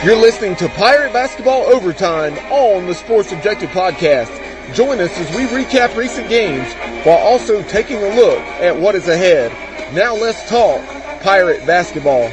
You're listening to Pirate Basketball Overtime on the Sports Objective Podcast. Join us as we recap recent games while also taking a look at what is ahead. Now let's talk Pirate Basketball.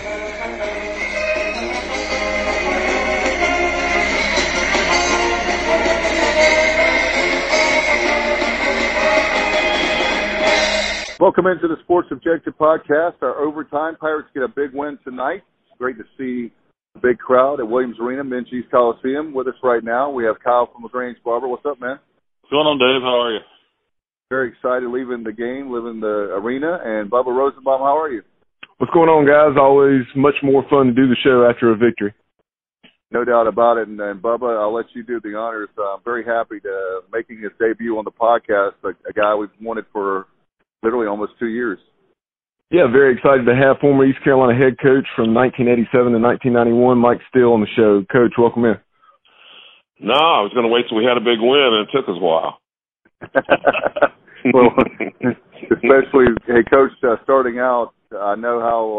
Welcome into the Sports Objective Podcast. Our overtime Pirates get a big win tonight. It's great to see a big crowd at Williams Arena, Minges Coliseum. With us right now, we have Kyle from LaGrange Barber. What's up, man? What's going on, Dave? How are you? Very excited leaving the game, leaving the arena. And Bubba Rosenbaum, how are you? What's going on, guys? Always much more fun to do the show after a victory. No doubt about it. And Bubba, I'll let you do the honors. I'm very happy to making his debut on the podcast, a guy we've wanted for literally almost 2 years. Yeah, very excited to have former East Carolina head coach from 1987 to 1991, Mike Steele, on the show. Coach, welcome in. No, I was going to wait till we had a big win, and it took us a while. Well, especially, hey, Coach, starting out, I know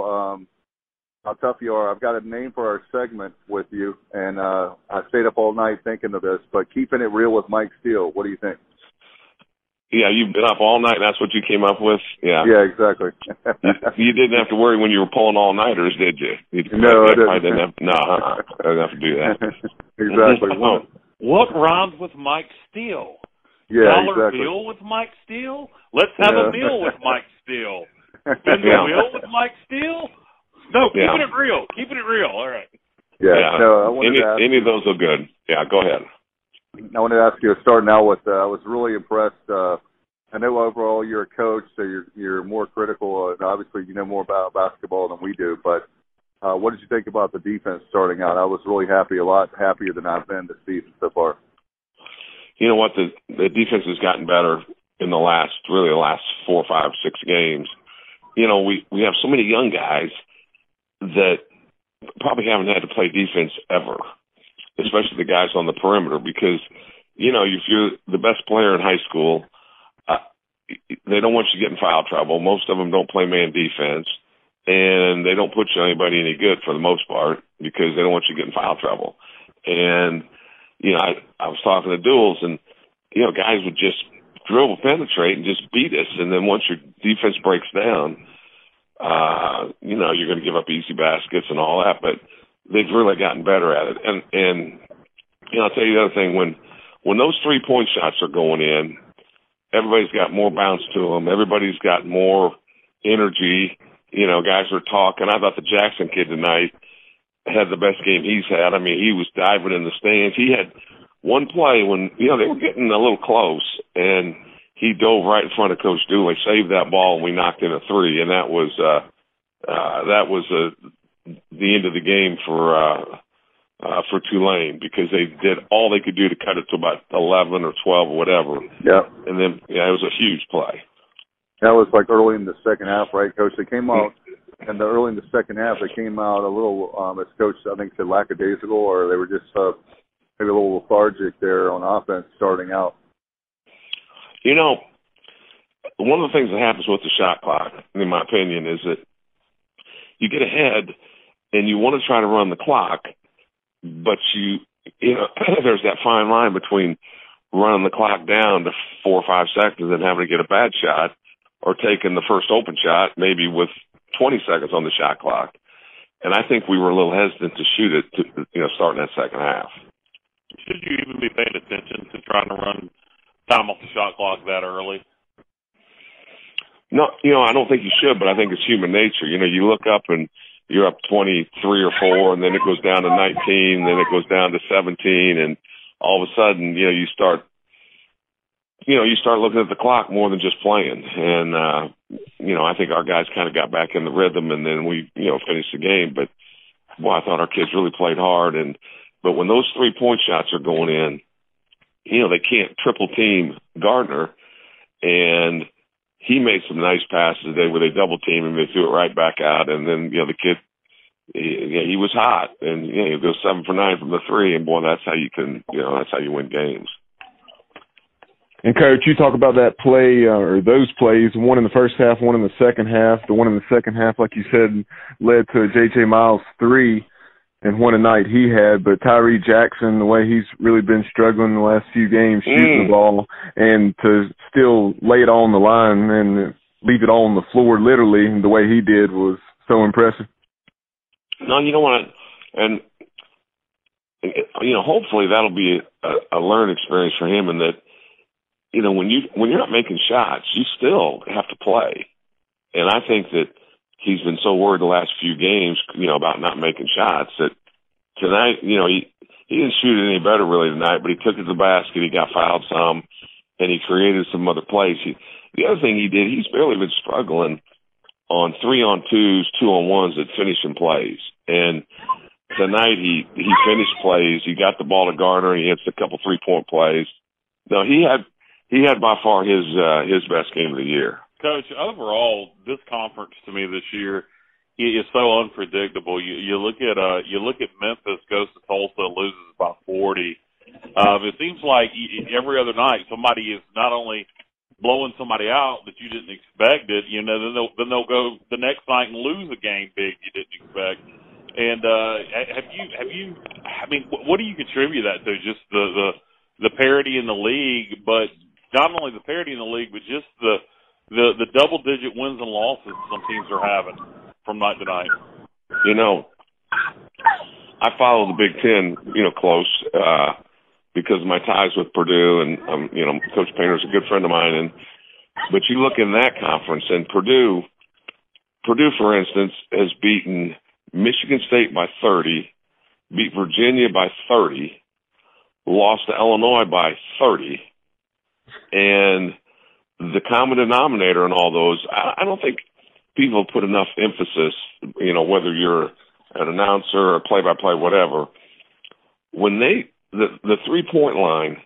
how tough you are. I've got a name for our segment with you, and I stayed up all night thinking of this, but keeping it real with Mike Steele, what do you think? Yeah, you've been up all night, and that's what you came up with? Yeah. Yeah, exactly. You didn't have to worry when you were pulling all-nighters, did you? No, I didn't. I didn't have to do that. Exactly. What rhymes with Mike Steele? Yeah, Dollar exactly. bill with Mike Steele? Let's have a meal with Mike Steele. Spend a wheel with Mike Steele? No, keeping it real. Keeping it real. All right. Yeah. No, I wanted to ask any of those are good. Yeah, go ahead. I wanted to ask you, starting out with, I was really impressed. I know overall you're a coach, so you're more critical, and obviously you know more about basketball than we do, but what did you think about the defense starting out? I was really happy, a lot happier than I've been this season so far. You know what? The defense has gotten better in the last 4, 5, 6 games. You know, we have so many young guys that probably haven't had to play defense ever, especially the guys on the perimeter, because, you know, if you're the best player in high school, they don't want you to get in foul trouble. Most of them don't play man defense, and they don't put you anybody any good for the most part because they don't want you to get in foul trouble. And, you know, I was talking to Duels, and, you know, guys would just dribble, penetrate, and just beat us. And then once your defense breaks down, you know, you're going to give up easy baskets and all that, but they've really gotten better at it. And you know, I'll tell you the other thing, when those 3-point shots are going in, everybody's got more bounce to them. Everybody's got more energy. You know, guys are talking. I thought the Jackson kid tonight had the best game he's had. I mean, he was diving in the stands. He had one play when, you know, they were getting a little close, and he dove right in front of Coach Dooley, saved that ball, and we knocked in a 3, and that was the end of the game for Tulane, because they did all they could do to cut it to about 11 or 12 or whatever. Yeah. And then, yeah, it was a huge play. That was like early in the second half, right, Coach? They came out, and early in the second half, they came out a little, as Coach, I think, said, lackadaisical, or they were just maybe a little lethargic there on offense starting out. You know, one of the things that happens with the shot clock, in my opinion, is that you get ahead and you want to try to run the clock, but you know, there's that fine line between running the clock down to 4 or 5 seconds and having to get a bad shot, or taking the first open shot maybe with 20 seconds on the shot clock. And I think we were a little hesitant to shoot it, starting that second half. Should you even be paying attention to trying to run time off the shot clock that early? No, you know, I don't think you should, but I think it's human nature. You know, you look up and you're up 23 or 4, and then it goes down to 19, then it goes down to 17, and all of a sudden, you know, you start looking at the clock more than just playing. And, you know, I think our guys kind of got back in the rhythm, and then we, you know, finished the game. But, boy, I thought our kids really played hard. But when those 3-point shots are going in, you know, they can't triple team Gardner, and he made some nice passes today where they double team him, they threw it right back out, and then, you know, the kid, he was hot, and, you know, he goes 7 for 9 from the 3, and boy, that's how you win games. And Coach, you talk about that play, or those plays, one in the first half, one in the second half. The one in the second half, like you said, led to a J.J. Miles 3. and what a night he had. But Tyree Jackson, the way he's really been struggling the last few games shooting the ball, and to still lay it all on the line and leave it all on the floor literally the way he did was so impressive. No, you know what? And, you know, hopefully that'll be a learning experience for him, and that, you know, when you're not making shots, you still have to play. And I think that he's been so worried the last few games, you know, about not making shots, that tonight, you know, he didn't shoot it any better really tonight, but he took it to the basket, he got fouled some, and he created some other plays. The other thing he did, he's barely been struggling on 3-on-2s, 2-on-1s that finishing plays. And tonight he finished plays. He got the ball to Gardner, and he hits a couple 3-point plays. No, he had by far his best game of the year. Coach, overall, this conference to me this year is so unpredictable. You look at Memphis goes to Tulsa and loses by 40. It seems like every other night somebody is not only blowing somebody out that you didn't expect it, you know, then they'll go the next night and lose a game big you didn't expect. And have you? I mean, what do you contribute that to? Just the parity in the league, but not only the parity in the league, but just the double-digit wins and losses some teams are having from night to night. You know, I follow the Big Ten, you know, close because of my ties with Purdue, and you know, Coach Painter's a good friend of mine. But you look in that conference, and Purdue, for instance, has beaten Michigan State by 30, beat Virginia by 30, lost to Illinois by 30, and the common denominator in all those, I don't think people put enough emphasis, you know, whether you're an announcer or play-by-play, whatever, when the 3-point line,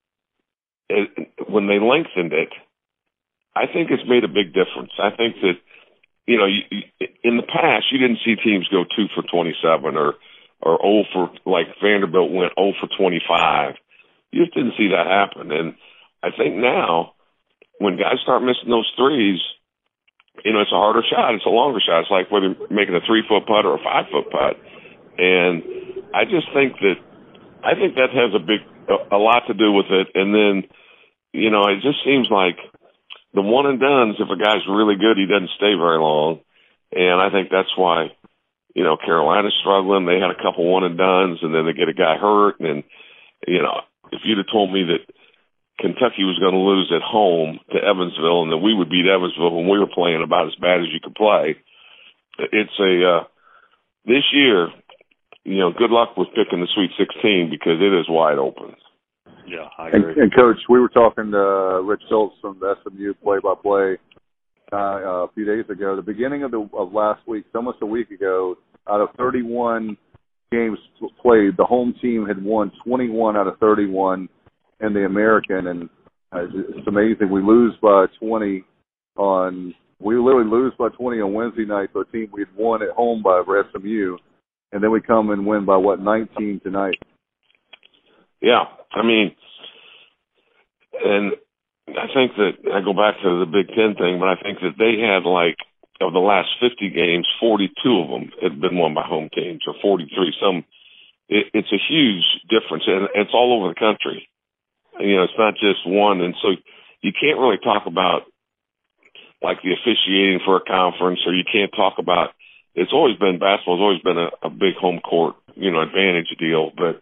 when they lengthened it, I think it's made a big difference. I think that, you know, in the past, you didn't see teams go 2 for 27 or 0 for, like Vanderbilt went 0 for 25. You just didn't see that happen. And I think now, when guys start missing those threes, you know, it's a harder shot. It's a longer shot. It's like whether making a 3-foot putt or a 5-foot putt. And I just think that has a lot to do with it. And then, you know, it just seems like the one and dones, if a guy's really good, he doesn't stay very long. And I think that's why, you know, Carolina's struggling. They had a couple one and dones, and then they get a guy hurt. And, you know, if you'd have told me that Kentucky was going to lose at home to Evansville and that we would beat Evansville when we were playing about as bad as you could play, it's this year, you know, good luck with picking the Sweet 16 because it is wide open. Yeah, I agree. And Coach, we were talking to Rich Schultz from the SMU play-by-play a few days ago. The beginning of last week, almost a week ago, out of 31 games played, the home team had won 21 out of 31 in the American, and it's amazing. We lose by 20 we literally lose by 20 on Wednesday night to a team we'd won at home by SMU, and then we come and win by 19 tonight. Yeah, I mean, and I think that I go back to the Big Ten thing, but I think that they had, like, of the last 50 games, 42 of them had been won by home teams, or 43. It's a huge difference, and it's all over the country. You know, it's not just one, and so you can't really talk about, like, the officiating for a conference, or you can't talk about, it's always been, basketball's always been a big home court, you know, advantage deal, but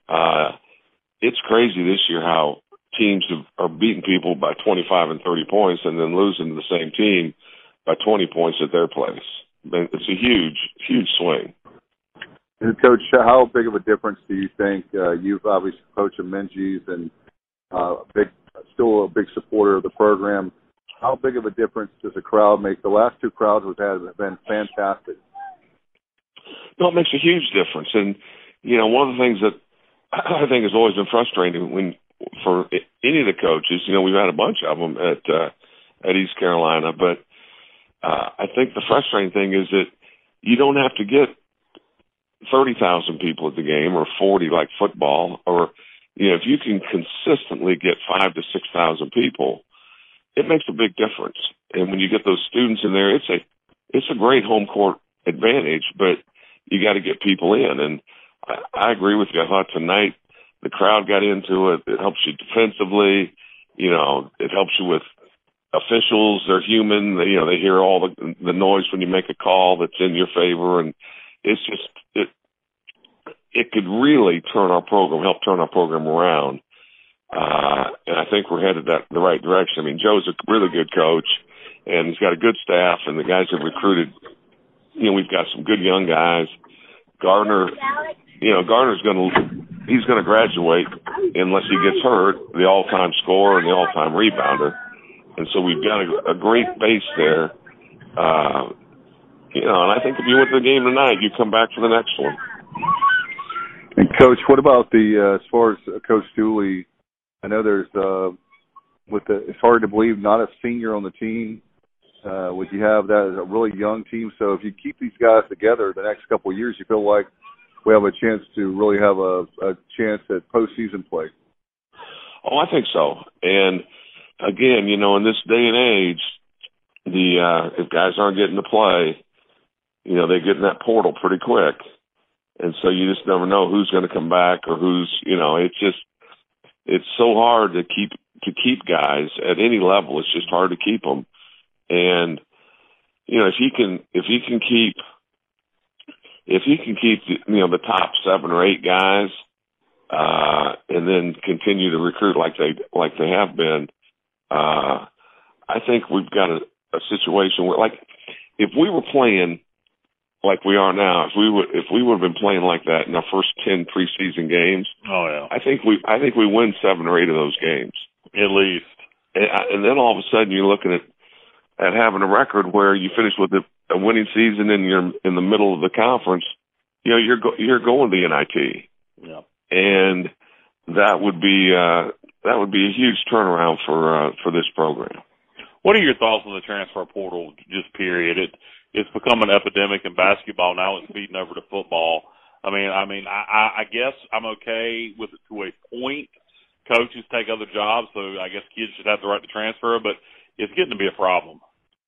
it's crazy this year how teams are beating people by 25 and 30 points and then losing to the same team by 20 points at their place. It's a huge, huge swing. And Coach, how big of a difference do you think you've obviously coached Menzies and still a big supporter of the program? How big of a difference does a crowd make? The last two crowds we've had have been fantastic. No, it makes a huge difference. And, you know, one of the things that I think has always been frustrating for any of the coaches, you know, we've had a bunch of them at East Carolina, but I think the frustrating thing is that you don't have to get 30,000 people at the game or 40 like football, or, you know, if you can consistently get 5,000 to 6,000 people, it makes a big difference. And when you get those students in there, it's a great home court advantage, but you got to get people in. And I agree with you. I thought tonight the crowd got into it. It helps you defensively. You know, it helps you with officials. They're human. They hear all the noise when you make a call that's in your favor, and it's just it could really help turn our program around. And I think we're headed the right direction. I mean, Joe's a really good coach, and he's got a good staff, and the guys have recruited. We've got some good young guys. Gardner's he's going to graduate unless he gets hurt, the all-time scorer and the all-time rebounder. And so we've got a great base there. And I think if you win the game tonight, you come back for the next one. And Coach, what about as far as Coach Dooley? I know there's it's hard to believe not a senior on the team. Would you have that as a really young team? So if you keep these guys together the next couple of years, you feel like we have a chance to really have a chance at postseason play. Oh, I think so. And again, in this day and age, if guys aren't getting to play, they get in that portal pretty quick. And so you just never know who's going to come back or who's, it's so hard to keep guys at any level. It's just hard to keep them. And, if he can keep the top 7 or 8 guys, and then continue to recruit like they have been, I think we've got a situation where, like, if we were playing like we are now, if we would have been playing like that in our first 10 preseason games, I think we win 7 or 8 of those games at least. And then all of a sudden you're looking at having a record where you finish with a winning season and you're in the middle of the conference. You're going to the NIT. Yeah. And that would be a huge turnaround for this program. What are your thoughts on the transfer portal, just period? It's become an epidemic in basketball. Now it's feeding over to football. I mean, I guess I'm okay with it to a point. Coaches take other jobs, so I guess kids should have the right to transfer, but it's getting to be a problem.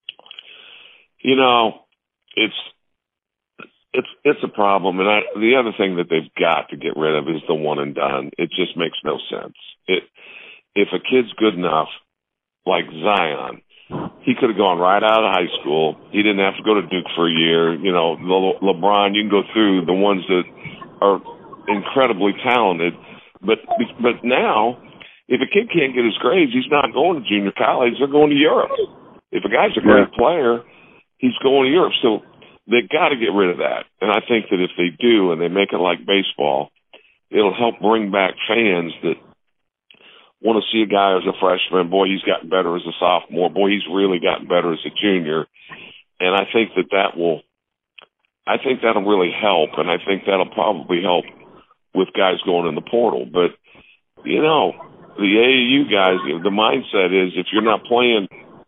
It's a problem, and the other thing that they've got to get rid of is the one and done. It just makes no sense. If a kid's good enough, like Zion, he could have gone right out of high school. He didn't have to go to Duke for a year. LeBron, you can go through the ones that are incredibly talented, but now, if a kid can't get his grades, he's not going to junior college. They're going to Europe. If a guy's a great player, he's going to Europe. So they've got to get rid of that. And I think that if they do and they make it like baseball, it'll help bring back fans that want to see a guy as a freshman. Boy, he's gotten better as a sophomore. Boy, he's really gotten better as a junior. And I think that'll really help. And I think that'll probably help with guys going in the portal. But, the AAU guys, the mindset is if you're not playing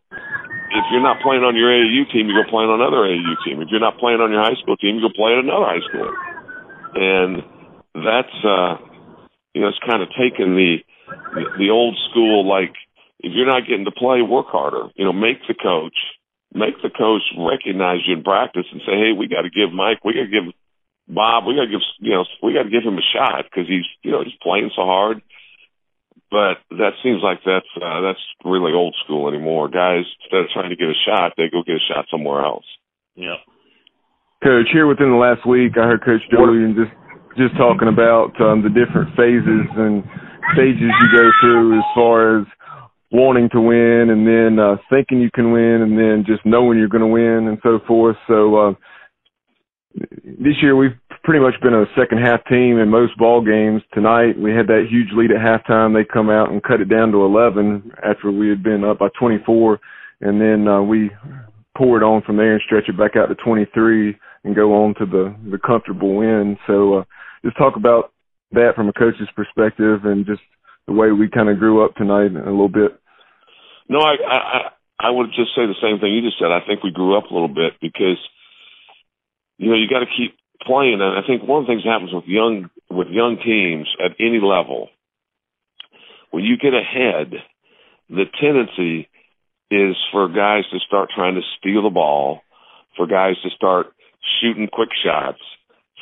on your AAU team, you go play on another AAU team. If you're not playing on your high school team, you go play at another high school. And that's, it's kind of taken the old school, like, if you're not getting to play, work harder. Make the coach recognize you in practice and say, hey, we got to give Mike, we got to give Bob, we got to give him a shot because he's playing so hard. But that seems like that's really old school anymore. Guys, instead of trying to get a shot, they go get a shot somewhere else. Yeah. Coach, here within the last week, I heard Coach Julian just talking about the different phases and stages you go through as far as wanting to win and then thinking you can win and then just knowing you're going to win and so forth. So this year we've pretty much been a second-half team in most ball games. Tonight we had that huge lead at halftime. They come out and cut it down to 11 after we had been up by 24, and then we pour it on from there and stretch it back out to 23 and go on to the comfortable win. So just talk about that from a coach's perspective and just the way we kind of grew up tonight a little bit. No, I would just say the same thing you just said. I think we grew up a little bit because, you got to keep playing. And I think one of the things that happens with young teams at any level, when you get ahead, the tendency is for guys to start trying to steal the ball, for guys to start shooting quick shots,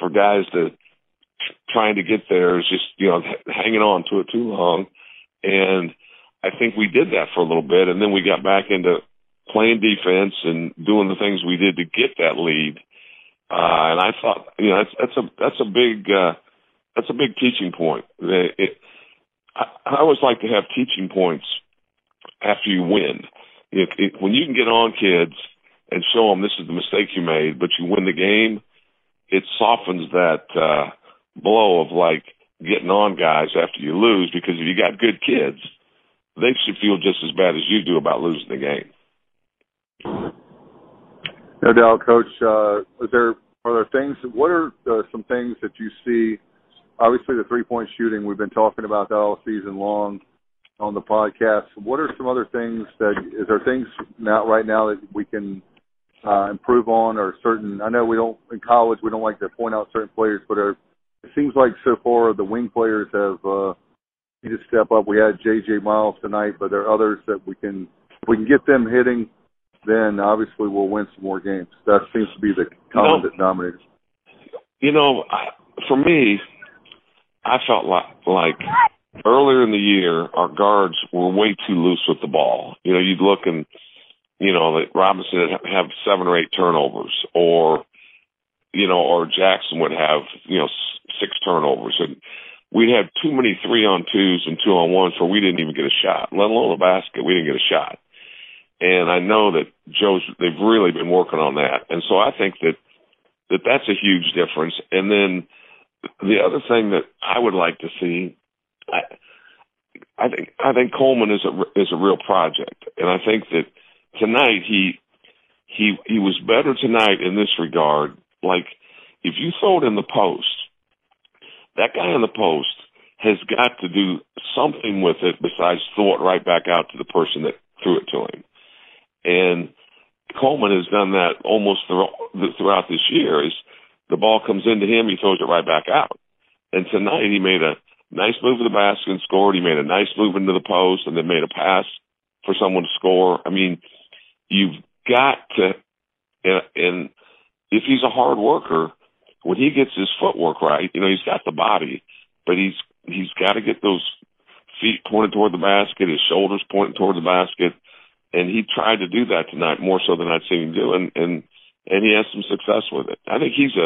for guys to trying to get there is just, hanging on to it too long. And I think we did that for a little bit, and then we got back into playing defense and doing the things we did to get that lead. And I thought, that's a big teaching point. I always like to have teaching points after you win. When you can get on kids and show them this is the mistake you made, but you win the game, it softens that blow of like getting on guys after you lose, because if you got good kids, they should feel just as bad as you do about losing the game. No doubt, Coach. Are there things? What are some things that you see? Obviously, the three-point shooting. We've been talking about that all season long on the podcast. What are some other things is there things right now that we can improve on, or certain? I know in college we don't like to point out certain players, but it seems like so far the wing players have need to step up. We had J.J. Miles tonight, but there are others that if we can get them hitting, then obviously we'll win some more games. That seems to be the common denominator. For me, I felt like earlier in the year our guards were way too loose with the ball. You'd look and that Robinson would have 7 or 8 turnovers, or Jackson would have 6 turnovers, and we'd have too many 3-on-2s and 2-on-1s where we didn't even get a shot, let alone a basket. We didn't get a shot. And I know that they've really been working on that. And so I think that's a huge difference. And then the other thing that I would like to see, I think Coleman is a real project. And I think that tonight he was better tonight in this regard. Like, if you throw it in the post, that guy in the post has got to do something with it besides throw it right back out to the person that threw it to him. And Coleman has done that almost throughout this year. Is the ball comes into him, he throws it right back out. And tonight he made a nice move to the basket and scored. He made a nice move into the post and then made a pass for someone to score. I mean, you've got to, and if he's a hard worker, when he gets his footwork right, he's got the body, but he's got to get those feet pointed toward the basket, his shoulders pointed toward the basket. And he tried to do that tonight more so than I'd seen him do, and he has some success with it. I think he's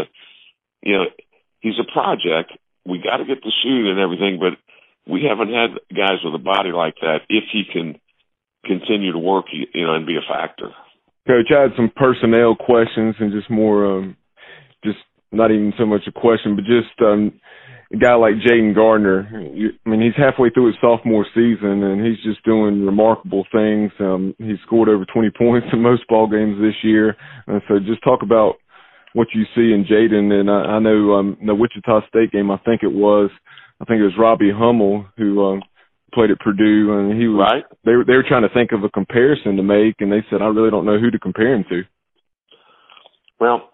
a project. We got to get the shoot and everything, but we haven't had guys with a body like that. If he can continue to work, and be a factor. Coach, I had some personnel questions and just more, just not even so much a question, but just a guy like Jayden Gardner. He's halfway through his sophomore season, and he's just doing remarkable things. He's scored over 20 points in most ball games this year. And so just talk about what you see in Jayden. And I know the Wichita State game, I think it was Robbie Hummel who played at Purdue, and he was right. They were trying to think of a comparison to make, and they said, I really don't know who to compare him to. Well,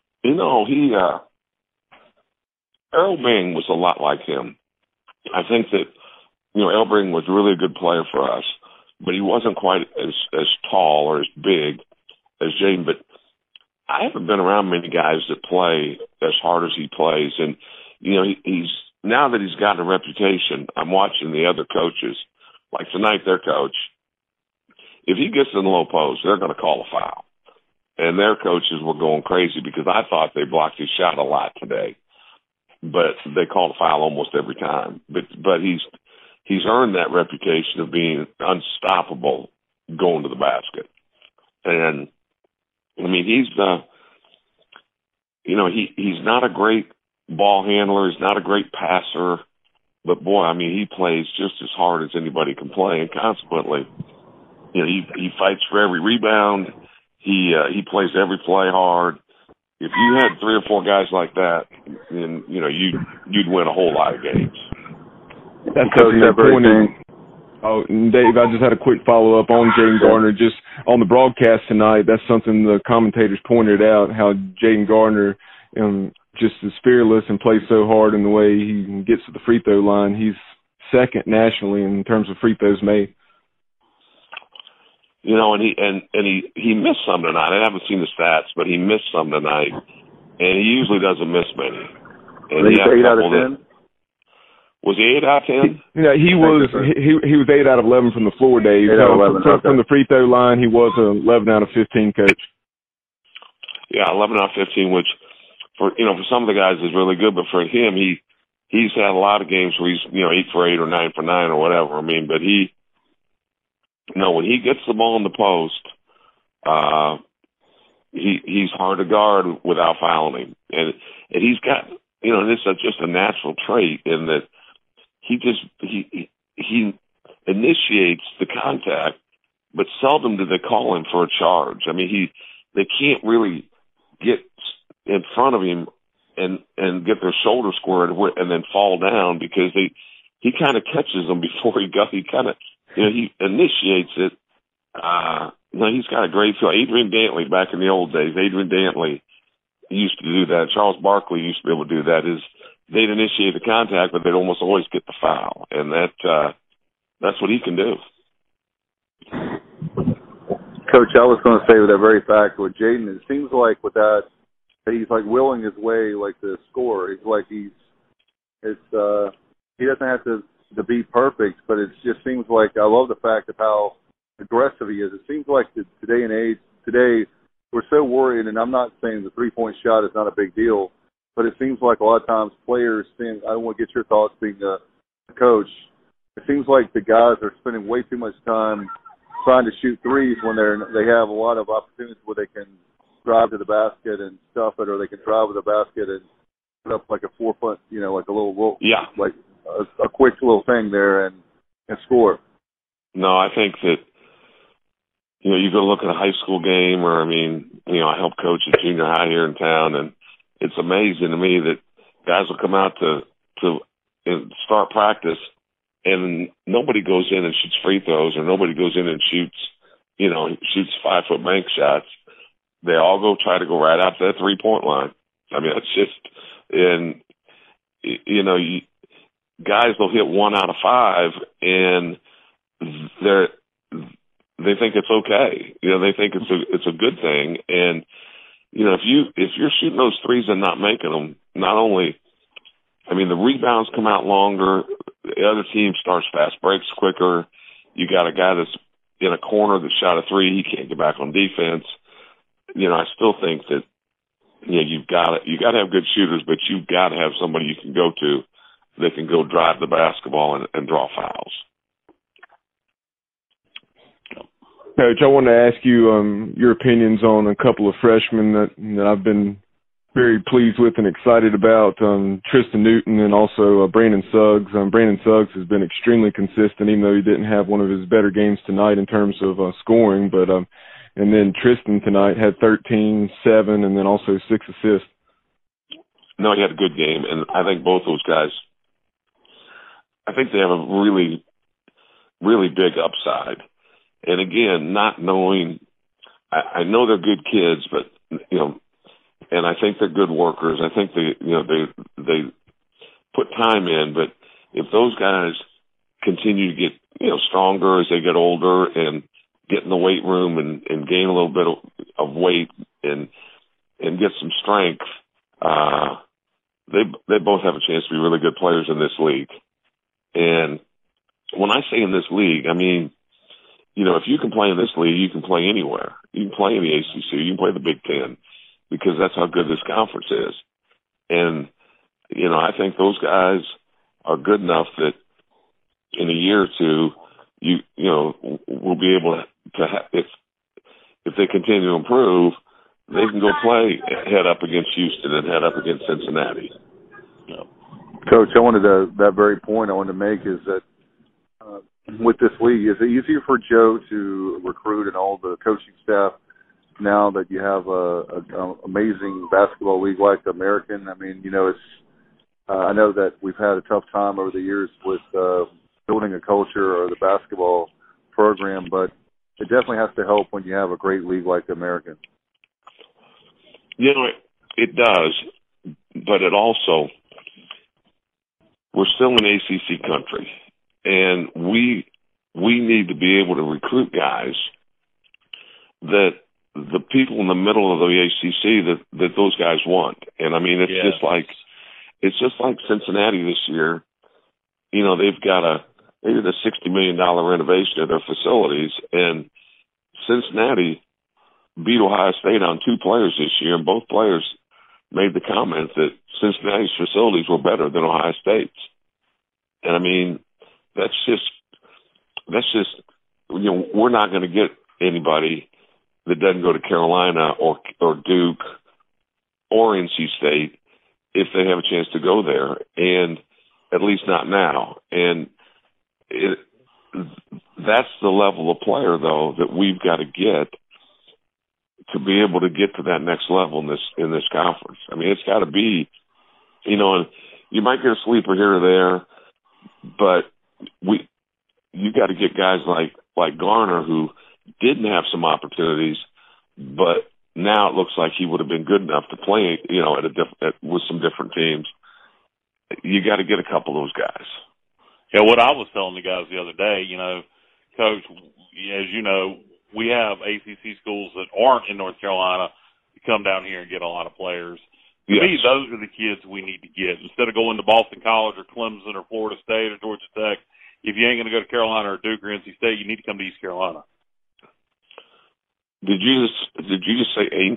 Earl Bing was a lot like him. I think that, Earl Bing was really a good player for us, but he wasn't quite as tall or as big as Jayden. But I haven't been around many guys that play as hard as he plays. And, he's now that he's gotten a reputation, I'm watching the other coaches, like tonight their coach. If he gets in the low post, they're going to call a foul. And their coaches were going crazy because I thought they blocked his shot a lot today. But they called a foul almost every time. But he's earned that reputation of being unstoppable going to the basket. And he's he's not a great ball handler. He's not a great passer. But boy, he plays just as hard as anybody can play. And consequently, he fights for every rebound. He plays every play hard. If you had 3 or 4 guys like that, then you'd win a whole lot of games. That's something that pointed. Oh, Dave, I just had a quick follow up on Jayden Gardner. Just on the broadcast tonight, that's something the commentators pointed out, how Jayden Gardner just is fearless and plays so hard in the way he gets to the free throw line. He's second nationally in terms of free throws made. And he missed some tonight. I haven't seen the stats, but he missed some tonight, and he usually doesn't miss many. And he 8 out of 10? Was he 8 out of 10? He was 8 out of 11 from the floor days. 8 out of 11, from the free throw line, he was 11 out of 15, Coach. Yeah, 11 out of 15, which for some of the guys is really good, but for him, he's had a lot of games where he's 8 for 8 or 9 for 9 or whatever. I mean, but when he gets the ball in the post, he's hard to guard without fouling him, and he's got this is just a natural trait in that he initiates the contact, but seldom do they call him for a charge. I mean, they can't really get in front of him and get their shoulder squared and then fall down because he kind of catches them before he kind of he initiates it. He's got a great feel. Adrian Dantley back in the old days. Adrian Dantley used to do that. Charles Barkley used to be able to do that. They'd initiate the contact, but they'd almost always get the foul, and that's what he can do. Coach, I was going to say with that very fact with Jaden, it seems like with that he's like willing his way like to score. He's like he doesn't have to be perfect, but it just seems like I love the fact of how aggressive he is. It seems like today we're so worried, and I'm not saying the 3-point shot is not a big deal, but it seems like a lot of times players think, I don't want to get your thoughts being a coach, it seems like the guys are spending way too much time trying to shoot threes when they have a lot of opportunities where they can drive to the basket and stuff it, or they can drive with the basket and put up like a 4-foot, like a little, like a quick little thing there and score. No, I think that, you go look at a high school game, or, I help coach a junior high here in town, and it's amazing to me that guys will come out to start practice, and nobody goes in and shoots free throws, or nobody goes in and shoots 5-foot bank shots. They all try to go right out to that 3-point line. I mean, that's just, and, guys will hit 1 out of 5, and they think it's okay. They think it's a good thing. And, if you're shooting those threes and not making them, not only, the rebounds come out longer, the other team starts fast breaks quicker. You got a guy that's in a corner that shot a 3, he can't get back on defense. I still think that, you got to have good shooters, but you've got to have somebody you can go to that can go drive the basketball and draw fouls. Coach, I wanted to ask you your opinions on a couple of freshmen that I've been very pleased with and excited about, Tristan Newton and also Brandon Suggs. Brandon Suggs has been extremely consistent, even though he didn't have one of his better games tonight in terms of scoring. But and then Tristan tonight had 13, 7, and then also 6 assists. No, he had a good game, and I think both those guys, I think they have a really, really big upside. And again, not knowing, I know they're good kids, but and I think they're good workers. I think they put time in. But if those guys continue to get stronger as they get older and get in the weight room and gain a little bit of weight and get some strength, they both have a chance to be really good players in this league. And when I say in this league, if you can play in this league, you can play anywhere. You can play in the ACC. You can play the Big Ten because that's how good this conference is. And, I think those guys are good enough that in a year or two, we'll be able to if they continue to improve, they can go play head up against Houston and head up against Cincinnati. Coach, that very point I wanted to make is that with this league, is it easier for Joe to recruit and all the coaching staff now that you have a amazing basketball league like the American? It's I know that we've had a tough time over the years with building a culture or the basketball program, but it definitely has to help when you have a great league like the American. It does, but it also, we're still an ACC country. And we need to be able to recruit guys that the people in the middle of the ACC that those guys want. And it's just like, it's just like Cincinnati this year. You know, they did a $60 million renovation of their facilities, and Cincinnati beat Ohio State on 2 players this year, and both players made the comment that Cincinnati's facilities were better than Ohio State's. And I mean, that's just, you know, we're not going to get anybody that doesn't go to Carolina or Duke or NC State if they have a chance to go there, and at least not now. And that's the level of player, though, that we've got to get to be able to get to that next level in this conference. I mean, it's got to be, you know, you might get a sleeper here or there, but you got to get guys like Garner, who didn't have some opportunities, but now it looks like he would have been good enough to play, you know, with some different teams. You got to get a couple of those guys. Yeah, what I was telling the guys the other day, you know, Coach, as you know, we have ACC schools that aren't in North Carolina to come down here and get a lot of players. To me, those are the kids we need to get. Instead of going to Boston College or Clemson or Florida State or Georgia Tech, if you ain't going to go to Carolina or Duke or NC State, you need to come to East Carolina. Did you just say ain't?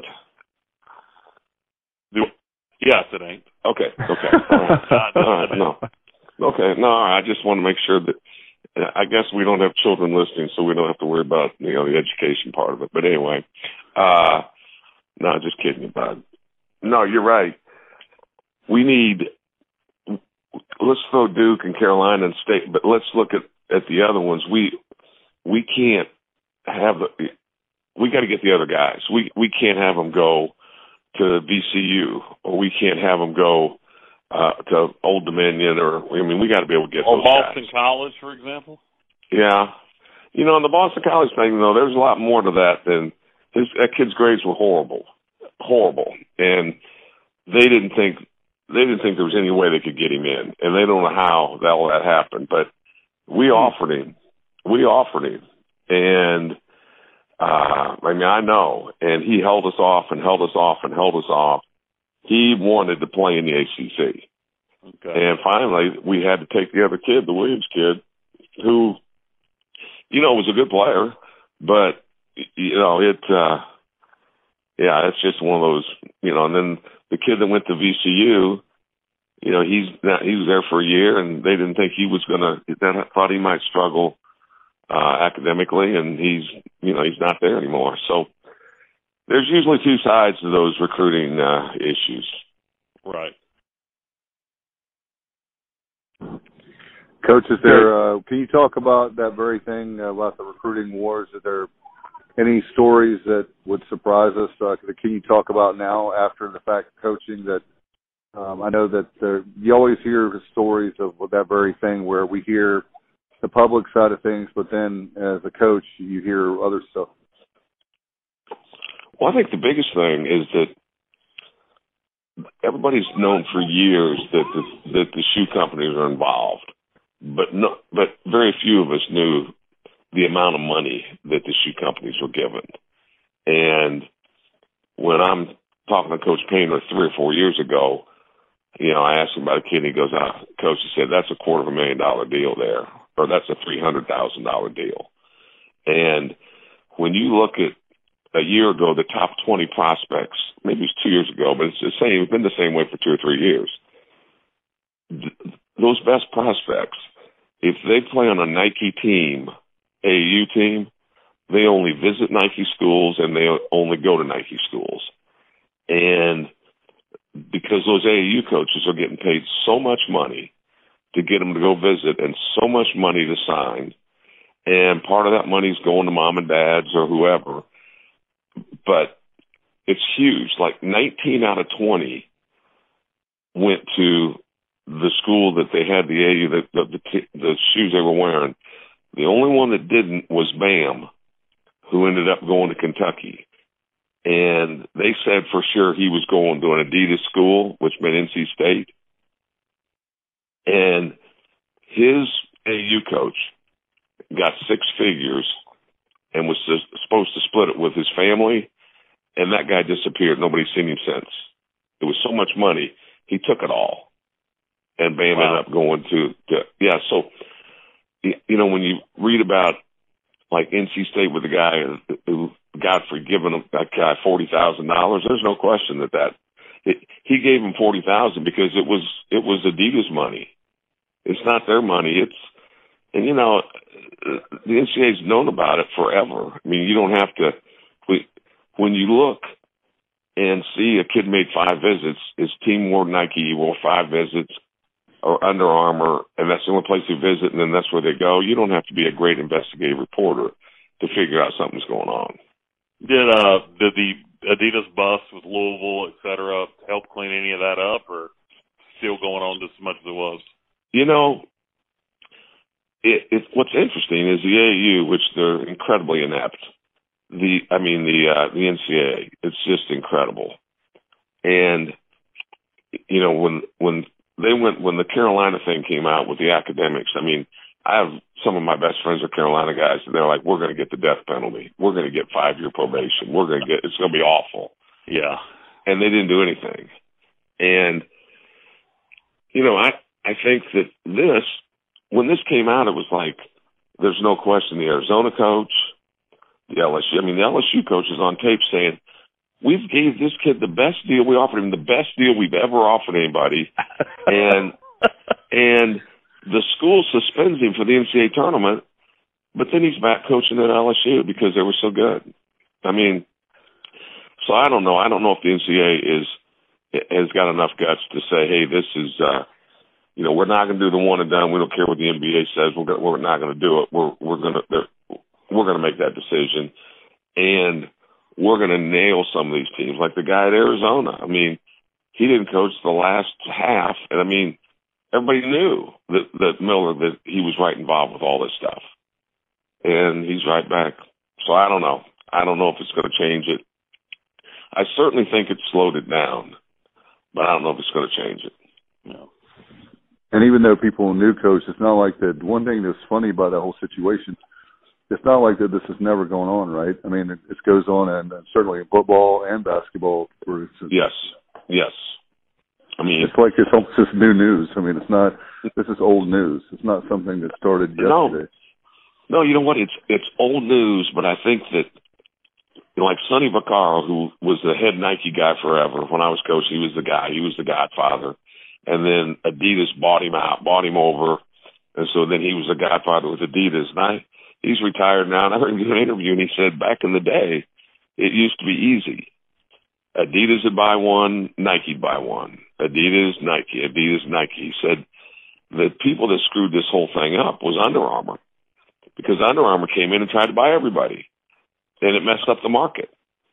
Yes, it ain't. Okay. All right. No. Okay. No, I just want to make sure that, I guess we don't have children listening, so we don't have to worry about, you know, the education part of it. But anyway, no, just kidding about it. No, you're right. Let's throw Duke and Carolina and State, but let's look at the other ones. We can't have we got to get the other guys. We can't have them go to VCU, or we can't have them go to Old Dominion, we got to be able to get those Boston guys. College, for example. Yeah, you know, in the Boston College thing, though, there's a lot more to that than that kid's grades were horrible, and they didn't think there was any way they could get him in, and they don't know how all that happened. But we offered him, and I know, and he held us off. He wanted to play in the ACC. Okay. And finally, we had to take the other kid, the Williams kid, who, you know, was a good player, but, you know, it's just one of those, you know. And then the kid that went to VCU, you know, he was there for a year, and they didn't think he was thought he might struggle academically, and he's not there anymore. So there's usually 2 sides to those recruiting issues. Right. Coach, is there? Can you talk about that very thing about the recruiting wars? Are there any stories that would surprise us? Can you talk about now, after the fact, coaching that? I know that you always hear stories of that very thing where we hear the public side of things, but then as a coach, you hear other stuff. Well, I think the biggest thing is that everybody's known for years that the shoe companies are involved, but very few of us knew the amount of money that the shoe companies were given. And when I'm talking to Coach Painter 3 or 4 years ago, you know, I asked him about a kid, and he goes, Coach, he said, that's a $250,000 deal there, or that's a $300,000 deal. And when you look at a year ago, the top 20 prospects, maybe it's 2 years ago, but it's been the same way for 2 or 3 years. Those best prospects, if they play on a Nike team, AAU team, they only visit Nike schools and they only go to Nike schools. And because those AAU coaches are getting paid so much money to get them to go visit and so much money to sign, and part of that money is going to mom and dads or whoever, but it's huge. Like 19 out of 20 went to the school that they had the AAU, the shoes they were wearing. The only one that didn't was Bam, who ended up going to Kentucky. And they said for sure he was going to an Adidas school, which meant NC State. And his AAU coach got 6 figures and was supposed to split it with his family, and that guy disappeared. Nobody's seen him since. It was so much money, he took it all. and Bam ended up going to yeah. So, you know, when you read about like NC State with the guy who got for giving that guy $40,000, there's no question he gave him $40,000 because it was Adidas money. It's not their money. And you know, the NCAA's known about it forever. I mean, you don't have to. When you look and see a kid made 5 visits, his team wore Nike, wore 5 visits, or Under Armour, and that's the only place they visit, and then that's where they go. You don't have to be a great investigative reporter to figure out something's going on. Did the Adidas bust with Louisville, et cetera, help clean any of that up, or still going on just as much as it was? You know, what's interesting is the AAU, which they're incredibly inept. The NCAA, it's just incredible. And you know, when the Carolina thing came out with the academics, I mean, I have some of my best friends are Carolina guys, and they're like, we're going to get the death penalty. We're going to get 5-year probation. It's going to be awful. Yeah. And they didn't do anything. And, you know, I think that when this came out, it was like, there's no question the Arizona coach, the LSU coach is on tape saying, we've gave this kid the best deal. We offered him the best deal we've ever offered anybody. and the school suspends him for the NCAA tournament, but then he's back coaching at LSU because they were so good. I mean, so I don't know. I don't know if the NCAA has got enough guts to say, hey, this is, you know, we're not going to do the one and done. We don't care what the NBA says. We're not going to do it. We're going to make that decision, and we're going to nail some of these teams, like the guy at Arizona. I mean, he didn't coach the last half, and I mean, everybody knew that Miller, that he was right involved with all this stuff, and he's right back. So I don't know. I don't know if it's going to change it. I certainly think it slowed it down, but I don't know if it's going to change it. No. And even though people knew Coach, it's not like that. One thing that's funny about that whole situation, it's not like that this is never going on, right? I mean, it goes on, and certainly in football and basketball. For instance. Yes. I mean, it's like it's almost just new news. I mean, it's not. This is old news. It's not something that started yesterday. No, you know what? It's old news, but I think that, you know, like Sonny Vaccaro, who was the head Nike guy forever. When I was coach, he was the guy. He was the godfather. And then Adidas bought him over, and so then he was the godfather with Adidas. And he's retired now, and I heard him do an interview, and he said back in the day, it used to be easy. Adidas would buy one, Nike'd buy one. Adidas, Nike. He said the people that screwed this whole thing up was Under Armour, because Under Armour came in and tried to buy everybody, and it messed up the market.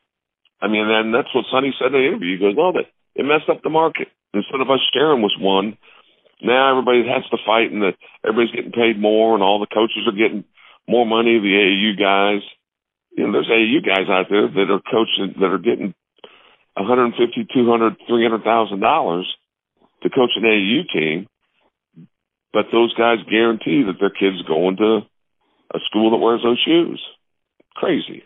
I mean, and that's what Sonny said in the interview. He goes, "Oh, it messed up the market. Instead of us sharing with one, now everybody has to fight, and everybody's getting paid more, and all the coaches are getting more money. The AAU guys, you know, there's AAU guys out there that are coaching that are getting $150,000, $200,000, $300,000 to coach an AAU team, but those guys guarantee that their kid's going to a school that wears those shoes. Crazy."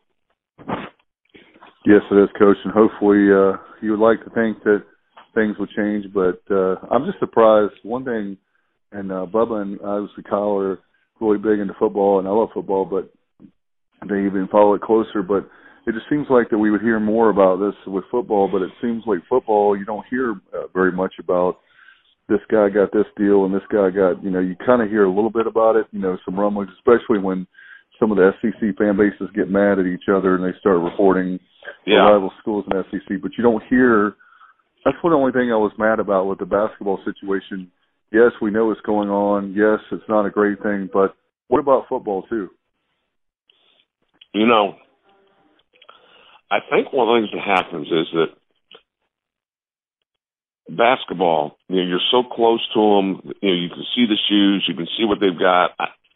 Yes, it is, Coach, and hopefully you would like to think that things will change, but I'm just surprised. One thing, and Bubba and obviously Kyle are really big into football, and I love football, but they even follow it closer, but it just seems like that we would hear more about this with football, but it seems like football, you don't hear very much about this guy got this deal and this guy got, you know, you kind of hear a little bit about it, you know, some rumblings, especially when some of the SEC fan bases get mad at each other and they start reporting the rival schools in SEC, but you don't hear. That's the only thing I was mad about with the basketball situation. Yes, we know what's going on. Yes, it's not a great thing, but what about football too? You know, I think one of the things that happens is that basketball, you know, you're so close to them. You know, you can see the shoes, you can see what they've got.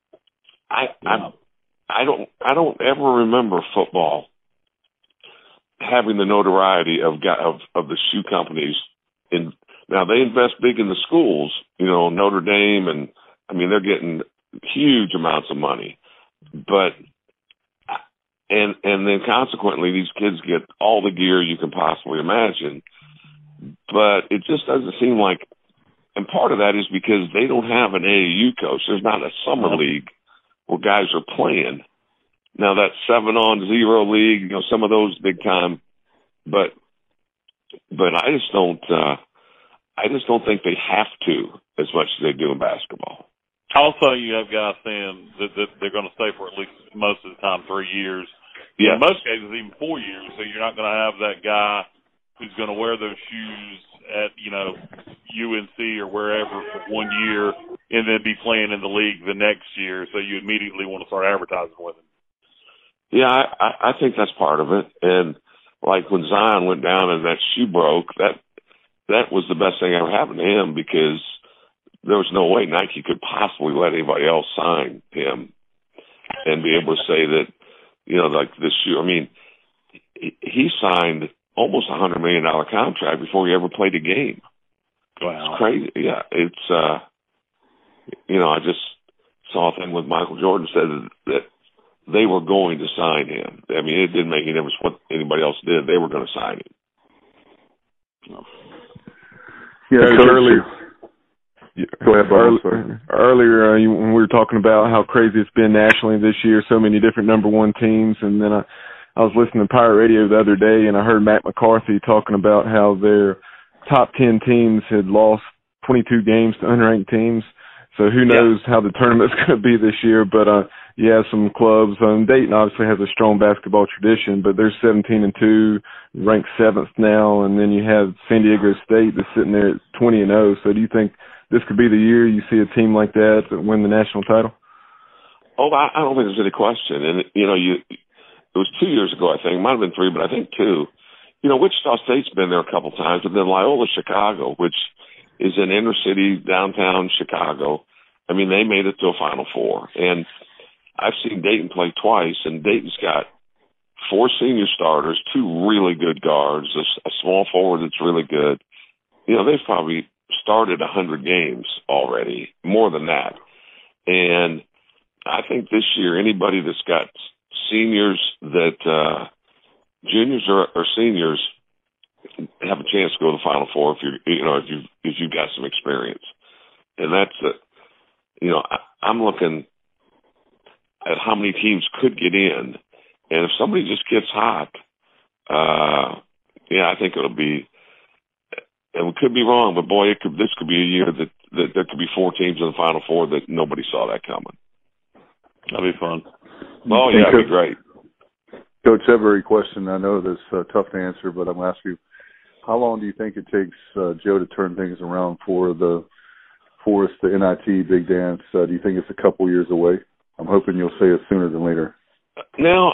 I don't ever remember football having the notoriety of the shoe companies. Now they invest big in the schools, you know, Notre Dame, and I mean they're getting huge amounts of money, but and then consequently these kids get all the gear you can possibly imagine. But it just doesn't seem like And part of that is because they don't have an AAU coach. There's not a summer league where guys are playing. Now that 7-on-0 league, some of those big time, but I just don't think they have to as much as they do in basketball. Also, you have guys saying that they're going to stay for at least most of the time 3 years. Yes. In most cases, even 4 years. So you're not going to have that guy who's going to wear those shoes at, UNC or wherever for 1 year and then be playing in the league the next year. So you immediately want to start advertising with him. Yeah, I think that's part of it. And like when Zion went down and that shoe broke, that was the best thing ever happened to him, because there was no way Nike could possibly let anybody else sign him and be able to say that, like this shoe. I mean, he signed almost $100 million contract before he ever played a game. Wow. It's crazy. Yeah, it's, I just saw a thing with Michael Jordan said that they were going to sign him. I mean, it didn't make any difference what anybody else did. They were going to sign him. Yeah, earlier. Go ahead, Bob. Earlier, when we were talking about how crazy it's been nationally this year, so many different number one teams, and then I was listening to Pirate Radio the other day, and I heard Matt McCarthy talking about how their top 10 teams had lost 22 games to unranked teams. So who knows how the tournament's going to be this year, but you have some clubs. Dayton obviously has a strong basketball tradition, but they're 17-2, ranked 7th now, and then you have San Diego State that's sitting there at 20-0. So do you think this could be the year you see a team like that win the national title? Oh, I don't think there's any question. And, it was 2 years ago, I think. It might have been 3, but I think 2. Wichita State's been there a couple times, but then Loyola Chicago, which is in inner city, downtown Chicago, I mean, they made it to a Final Four. And I've seen Dayton play twice, and Dayton's got 4 senior starters, 2 really good guards, a small forward that's really good. They've probably started 100 games already, more than that. And I think this year, anybody that's got seniors that juniors or seniors have a chance to go to the Final Four if you've got some experience. And that's I'm looking at how many teams could get in, and if somebody just gets hot, I think it'll be. And we could be wrong, but boy, this could be a year that there could be 4 teams in the Final Four that nobody saw that coming. That'll be fun. Oh yeah, that'd be great. Coach, every question I know that's tough to answer, but I'm going to ask you, how long do you think it takes Joe to turn things around for the NIT Big Dance? Do you think it's a couple years away? I'm hoping you'll say it sooner than later. No,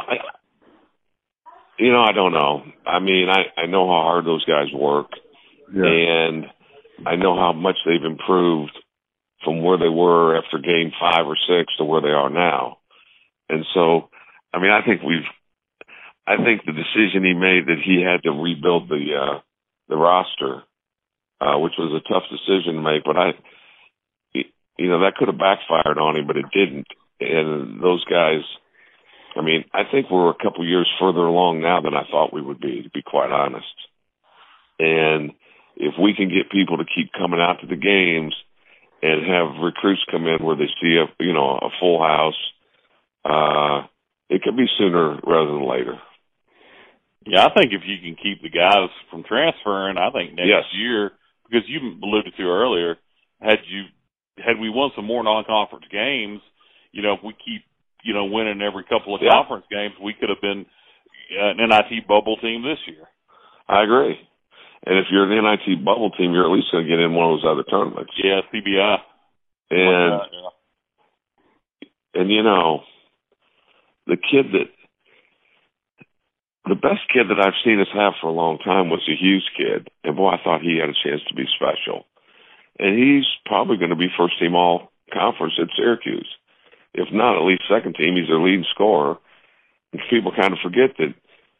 I don't know. I mean, I know how hard those guys work, and I know how much they've improved from where they were after game 5 or 6 to where they are now. And so, I mean, I think the decision he made that he had to rebuild the roster, which was a tough decision to make, but that could have backfired on him, but it didn't. And those guys, I mean, I think we're a couple years further along now than I thought we would be, to be quite honest. And if we can get people to keep coming out to the games and have recruits come in where they see a full house, it could be sooner rather than later. Yeah, I think if you can keep the guys from transferring, I think next year, because you alluded to earlier, had we won some more non-conference games, if we keep, winning every couple of conference games, we could have been an NIT bubble team this year. I agree. And if you're an NIT bubble team, you're at least going to get in one of those other tournaments. Yeah, CBI. And, the best kid that I've seen us have for a long time was the Hughes kid. And boy, I thought he had a chance to be special. And he's probably going to be first team all conference at Syracuse. If not, at least second team. He's their leading scorer. And people kind of forget that,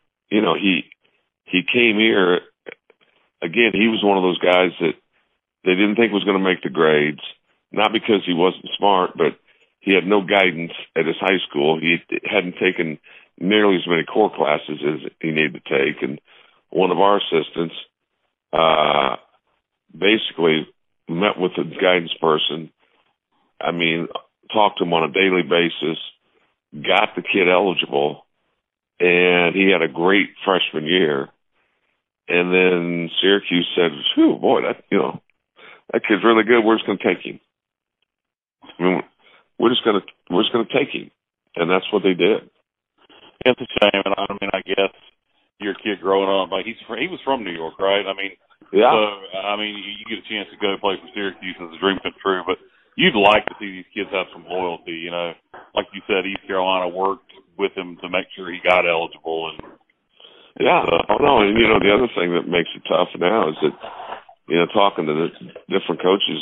he came here. Again, he was one of those guys that they didn't think was going to make the grades, not because he wasn't smart, but he had no guidance at his high school. He hadn't taken nearly as many core classes as he needed to take. And one of our assistants basically met with the guidance person. I mean, talked to him on a daily basis, got the kid eligible, and he had a great freshman year. And then Syracuse said, "Phew, boy, that kid's really good. We're just going to take him. I mean, we're just going to take him," and that's what they did. It's a shame, and I mean, I guess your kid growing up, like he was from New York, right? I mean, yeah. So I mean, you get a chance to go play for Syracuse as a dream come true, but you'd like to see these kids have some loyalty. You know, like you said, East Carolina worked with him to make sure he got eligible, and yeah. No, and the other thing that makes it tough now is that talking to the different coaches,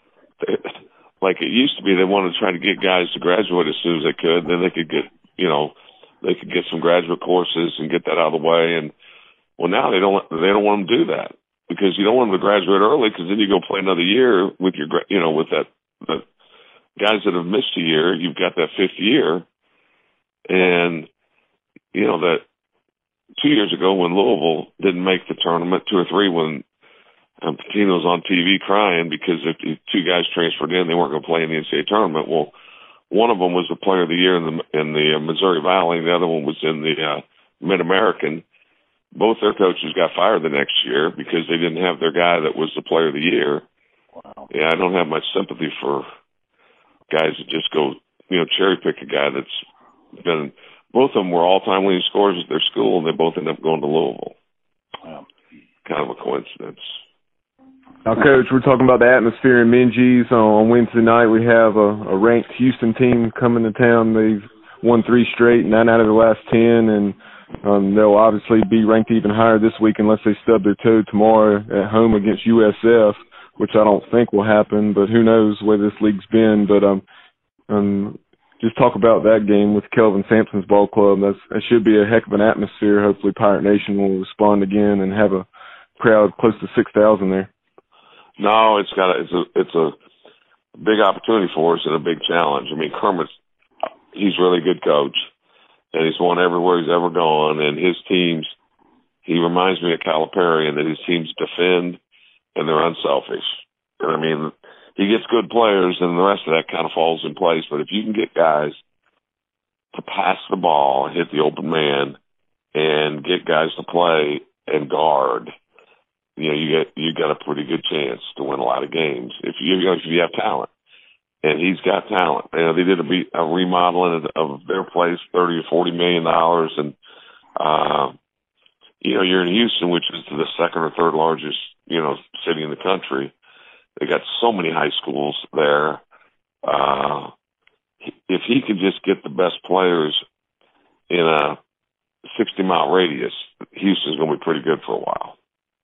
like it used to be, they wanted to try to get guys to graduate as soon as they could. Then they could get they could get some graduate courses and get that out of the way. And well, now they don't want them to do that, because you don't want them to graduate early, because then you go play another year with your with the guys that have missed a year. You've got that fifth year, and that 2 years ago when Louisville didn't make the tournament, 2 or 3 when Pitino was on TV crying because if two guys transferred in, they weren't going to play in the NCAA tournament. Well, one of them was the player of the year in the Missouri Valley. The other one was in the Mid-American. Both their coaches got fired the next year because they didn't have their guy that was the player of the year. Wow. Yeah, I don't have much sympathy for guys that just go, cherry pick a guy that's been. Both of them were all-time leading scorers at their school, and they both ended up going to Louisville. Wow. Kind of a coincidence. Now, Coach, we're talking about the atmosphere in Minges. On Wednesday night, we have a ranked Houston team coming to town. They've won 3 straight, 9 out of the last 10, and they'll obviously be ranked even higher this week unless they stub their toe tomorrow at home against USF, which I don't think will happen, but who knows where this league's been. But just talk about that game with Kelvin Sampson's ball club. That should be a heck of an atmosphere. Hopefully Pirate Nation will respond again and have a crowd close to 6,000 there. No, it's a big opportunity for us and a big challenge. I mean, he's a really good coach, and he's won everywhere he's ever gone. And his teams, he reminds me of Calipari in that his teams defend and they're unselfish. And I mean, he gets good players, and the rest of that kind of falls in place. But if you can get guys to pass the ball, hit the open man, and get guys to play and guard, you got a pretty good chance to win a lot of games if you have talent. And he's got talent. They did a remodeling of their place, $30 or $40 million, and you're in Houston, which is the second or third largest city in the country. They got so many high schools there. If he could just get the best players in a 60-mile radius, Houston's going to be pretty good for a while.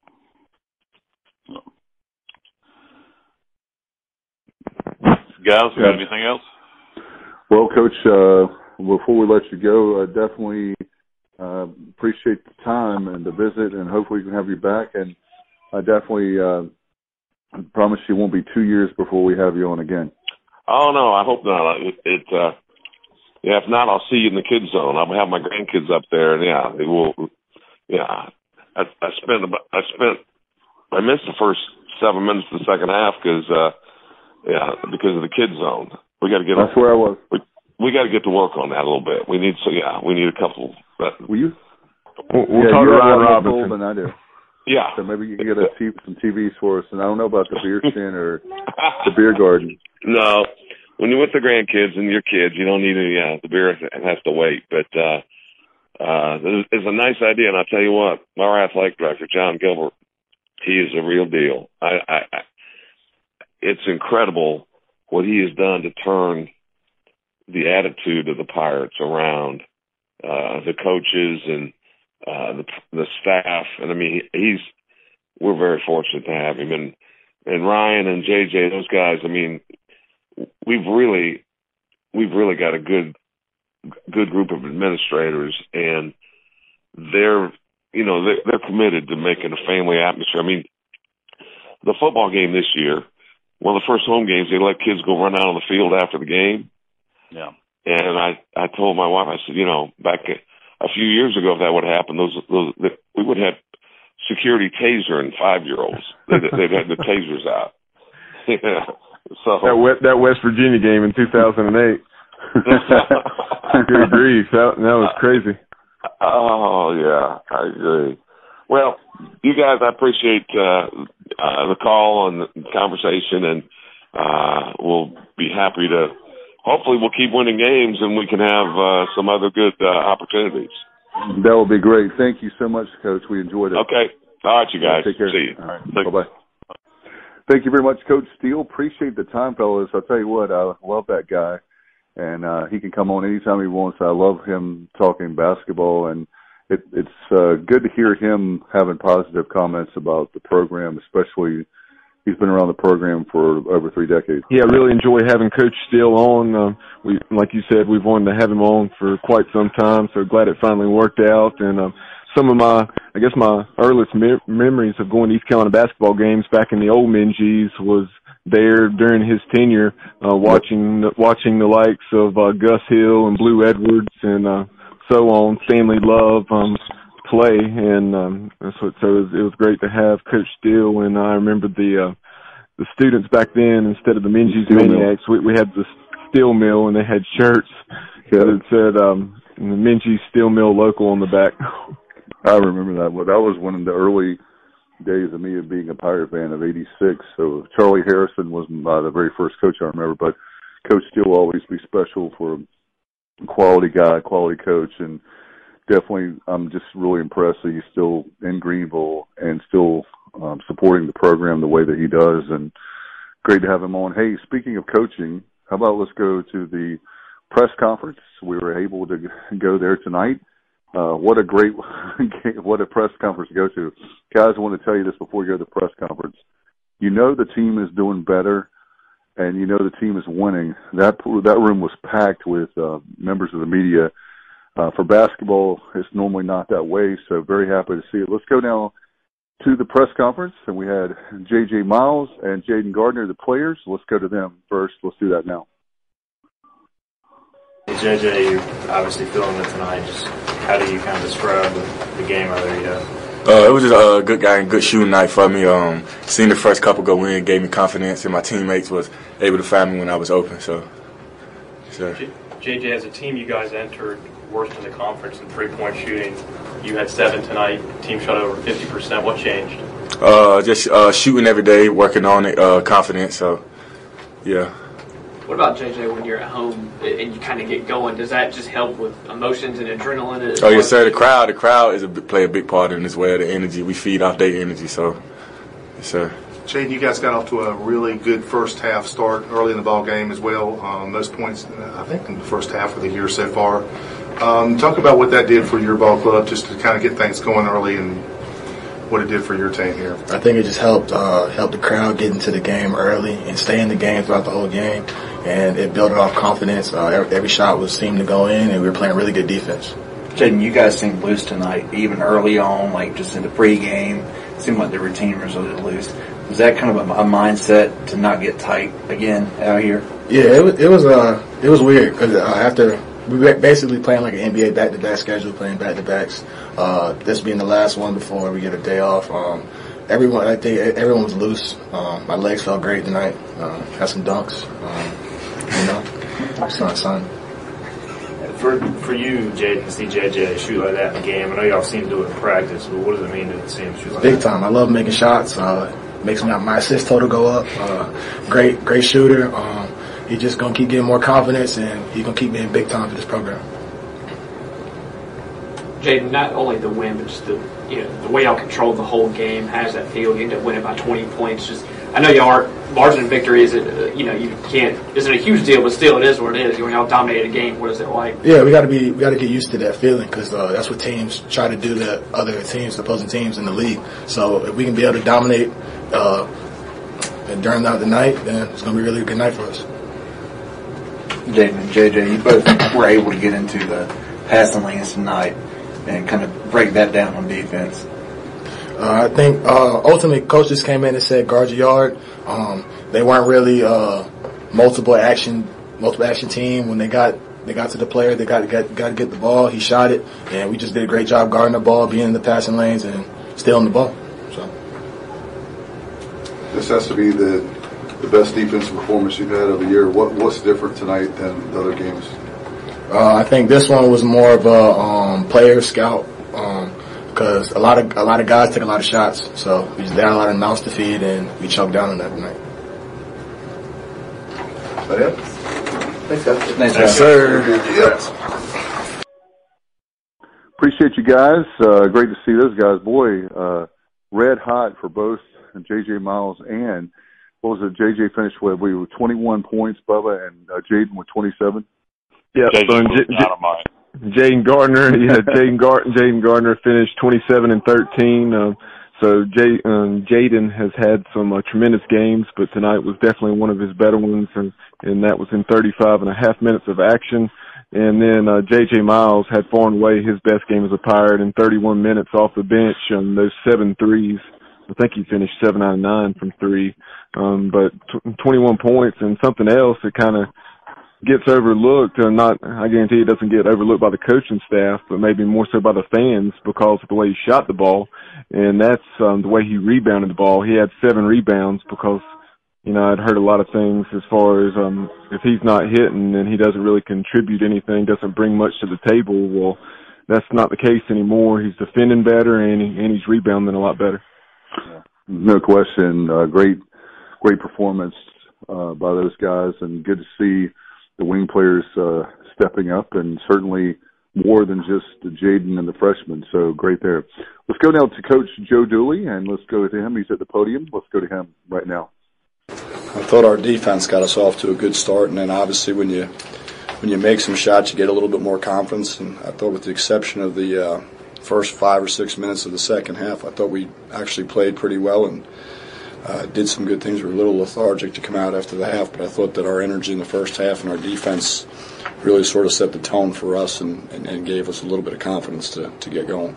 Guys, got anything else? Well, Coach, before we let you go, definitely appreciate the time and the visit, and hopefully we can have you back. And I definitely promise you it won't be 2 years before we have you on again. Oh, no, I hope not. If not, I'll see you in the kids zone. I'll have my grandkids up there, and they will. Yeah, I missed the first 7 minutes of the second half because of the kids zone. We got to get. That's where I was. We got to get to work on that a little bit. We need a couple. Will you? We'll talk to Ryan Robinson. Than I do. Yeah. So maybe you can get some TVs for us. And I don't know about the beer stand or the beer garden. No, when you're with the grandkids and your kids, you don't need the beer has to wait. But it's a nice idea, and I'll tell you what, our athletic director, John Gilbert, he is a real deal. It's incredible what he has done to turn the attitude of the Pirates around, the coaches and the staff. And I mean, we're very fortunate to have him. And Ryan and JJ, those guys, I mean, we've really got a good group of administrators, and they're committed to making a family atmosphere. I mean, the football game this year, one of the first home games, they let kids go run out on the field after the game. Yeah. And I told my wife, I said, back a few years ago, if that would happen, we would have security tasering 5-year-olds. They'd had the tasers out. Yeah. So that West Virginia game in 2008. Good grief, that was crazy. Oh yeah, I agree. Well, you guys, I appreciate the call and the conversation, and we'll be happy to. Hopefully, we'll keep winning games, and we can have some other good opportunities. That would be great. Thank you so much, Coach. We enjoyed it. Okay. All right, you guys. Take care. See you. All right. Bye-bye. Thank you very much, Coach Steele. Appreciate the time, fellas. I'll tell you what, I love that guy. And he can come on anytime he wants. I love him talking basketball, and it's good to hear him having positive comments about the program, especially he's been around the program for over 3 decades. Yeah, I really enjoy having Coach Steele on. Like you said, we've wanted to have him on for quite some time, so glad it finally worked out. And some of my earliest memories of going to East Carolina basketball games back in the old Minges was there during his tenure, watching the likes of Gus Hill and Blue Edwards and so on, Stanley Love play, and so it was great to have Coach Steele. And I remember the students back then, instead of the Minges Maniacs, we had the Steel Mill, and they had shirts that said the Minges Steel Mill local on the back. I remember that. Well, that was one of the early days of me being a Pirate fan of '86. So Charlie Harrison was the very first coach I remember, but Coach Steele will always be special for a quality guy, quality coach, and definitely I'm just really impressed that he's still in Greenville and still supporting the program the way that he does, and great to have him on. Hey, speaking of coaching, how about let's go to the press conference. We were able to go there tonight. What a press conference to go to. Guys, I want to tell you this before you go to the press conference. You know the team is doing better, and you know the team is winning. That room was packed with members of the media. For basketball, it's normally not that way, so very happy to see it. Let's go now to the press conference, and we had J.J. Miles and Jaden Gardner, the players. Let's go to them first. Let's do that now. JJ, you're obviously feeling it tonight. Just how do you kind of describe the game earlier? It was just a good guy and good shooting night for me. Seeing the first couple go in gave me confidence, and my teammates was able to find me when I was open. So. JJ, as a team, you guys entered worst in the conference in three-point shooting. You had 7 tonight. Team shot over 50%. What changed? Just shooting every day, working on it, confidence. So, yeah. What about, JJ, when you're at home and you kind of get going? Does that just help with emotions and adrenaline? Oh, yes, sir. The crowd play a big part in it as well. The energy. We feed off their energy. So, yes, sir. Jaden, you guys got off to a really good first half start early in the ball game as well. Most points, I think, in the first half of the year so far. Talk about what that did for your ball club, just to kind of get things going early, and what it did for your team here. I think it just helped the crowd get into the game early and stay in the game throughout the whole game, and it built off confidence. Every shot seemed to go in, and we were playing really good defense. Jaden, you guys seemed loose tonight, even early on, like just in the pregame. It seemed like the routine was really loose. Was that kind of a mindset to not get tight again out here? Yeah, it was weird because after we were basically playing like an NBA back-to-back schedule, playing back-to-backs. This being the last one before we get a day off. Everyone was loose. My legs felt great tonight. Had some dunks. Son. For you, Jaden, to see JJ shoot like that in the game, I know y'all seen him do it in practice, but what does it mean to see him shoot like that? Big time. I love making shots. Makes my assist total go up. Great shooter. He's just going to keep getting more confidence, and he's going to keep being big time for this program. Jaden, not only the win, but just the way y'all controlled the whole game. How does that feel? You end up winning by 20 points. Just, I know y'all margin of victory isn't a huge deal, but still it is what it is. When y'all dominate a game, what is it like? Yeah, we got to get used to that feeling because that's what teams try to do to other teams, opposing teams in the league. So if we can be able to dominate during the night, then it's going to be a really good night for us. Jaden and JJ, you both were able to get into the passing lanes tonight and kind of break that down on defense. I think ultimately coaches came in and said guard your yard. They weren't really multiple action team. When they got to the player, they got to get the ball. He shot it, and we just did a great job guarding the ball, being in the passing lanes, and stealing the ball. So this has to be the the best defensive performance you've had of the year. What's different tonight than the other games? I think this one was more of a player scout because a lot of guys took a lot of shots, so we just had a lot of mouths to feed, and we choked down on that tonight. Thanks, guys. Yes, sir. Appreciate you guys. Great to see those guys. Boy, red hot for both J.J. Miles and, what was it, J.J. finished with? We were 21 points, Bubba, and Jaden with 27. Yeah, so Jaden Gardner, Jaden Gardner finished 27 and 13. So Jaden has had some tremendous games, but tonight was definitely one of his better ones, and that was in 35 and a half minutes of action. And then J.J. Miles had far and away his best game as a Pirate in 31 minutes off the bench on those 7 threes. I think he finished 7 out of 9 from 3. But 21 points and something else that kind of gets overlooked. I guarantee it doesn't get overlooked by the coaching staff, but maybe more so by the fans because of the way he shot the ball. And that's the way he rebounded the ball. He had 7 rebounds because, I'd heard a lot of things as far as if he's not hitting and he doesn't really contribute anything, doesn't bring much to the table. Well, that's not the case anymore. He's defending better and he's rebounding a lot better. No question. Great performance by those guys, and good to see the wing players stepping up, and certainly more than just Jaden and the freshmen. So great there. Let's go now to Coach Joe Dooley, and let's go to him. He's at the podium. Let's go to him right now. I thought our defense got us off to a good start, and then obviously when you make some shots, you get a little bit more confidence. And I thought, with the exception of the first 5 or 6 minutes of the second half, I thought we actually played pretty well and did some good things. We were a little lethargic to come out after the half, but I thought that our energy in the first half and our defense really sort of set the tone for us and gave us a little bit of confidence to get going.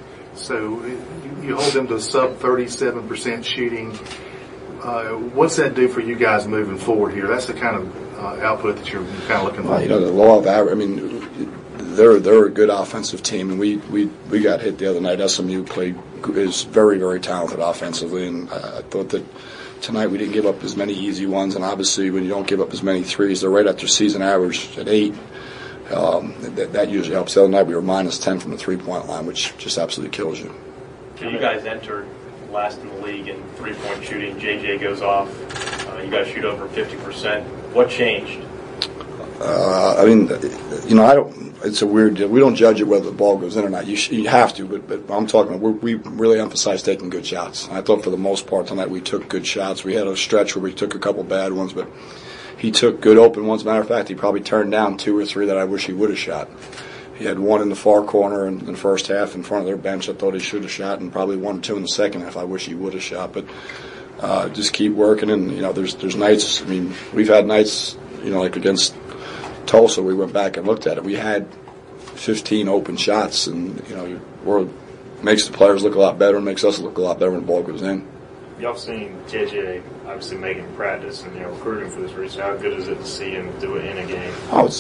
So you hold them to sub 37% shooting. What's that do for you guys moving forward here? That's the kind of output that you're kind of looking for. The law of average. I mean, they're a good offensive team, and we got hit the other night. SMU is very, very talented offensively, and I thought that tonight we didn't give up as many easy ones. And obviously, when you don't give up as many threes, they're right at their season average at 8. That usually helps. The other night we were minus 10 from the 3-point line, which just absolutely kills you. You guys entered last in the league in 3-point shooting. JJ goes off. You guys shoot over 50%. What changed? I don't. It's a weird deal. We don't judge it whether the ball goes in or not. You have to, but I'm talking. We really emphasize taking good shots. I thought for the most part tonight we took good shots. We had a stretch where we took a couple bad ones, but he took good open ones. Matter of fact, he probably turned down 2 or 3 that I wish he would have shot. He had one in the far corner in the first half in front of their bench I thought he should have shot, and probably 1 or 2 in the second half I wish he would have shot. But just keep working, and there's nights. I mean, we've had nights, like against Tulsa, we went back and looked at it. We had 15 open shots, and makes the players look a lot better and makes us look a lot better when the ball goes in. Y'all seen JJ obviously making practice and recruiting for this reason. How good is it to see him do it in a game?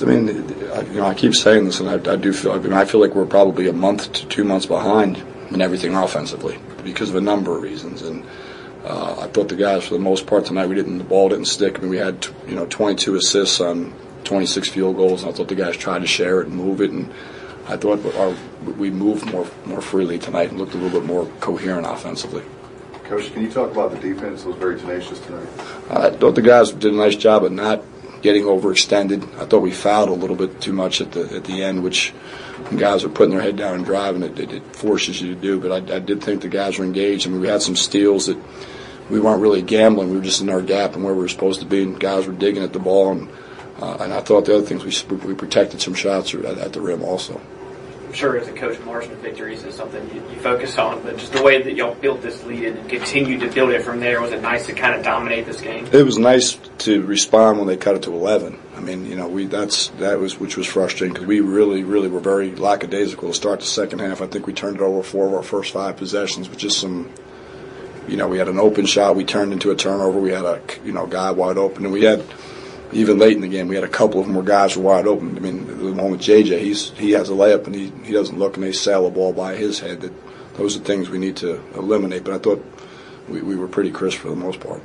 I keep saying this, and I do feel. I feel like we're probably a month to 2 months behind in everything offensively because of a number of reasons. And I thought the guys, for the most part tonight, the ball didn't stick. I mean, we had 22 assists on 26 field goals, and I thought the guys tried to share it and move it, and I thought we moved more freely tonight and looked a little bit more coherent offensively. Coach, can you talk about the defense? It was very tenacious tonight. I thought the guys did a nice job of not getting overextended. I thought we fouled a little bit too much at the end, which when guys are putting their head down and driving, it forces you to do. But I did think the guys were engaged. I mean, we had some steals that we weren't really gambling. We were just in our gap and where we were supposed to be, and guys were digging at the ball. And I thought the other things, we protected some shots at the rim also. I'm sure as a coach, margin of victories is something you focus on, but just the way that y'all built this lead and continued to build it from there, was it nice to kind of dominate this game? It was nice to respond when they cut it to 11. I mean, which was frustrating because we really were very lackadaisical to start the second half. I think we turned it over 4 of our first 5 possessions with just some, we had an open shot we turned into a turnover. We had a guy wide open, and we had. Even late in the game, we had a couple of them where guys were wide open. I mean, the one with JJ, he has a layup and he doesn't look and they sail the ball by his head. Those are things we need to eliminate. But I thought we were pretty crisp for the most part.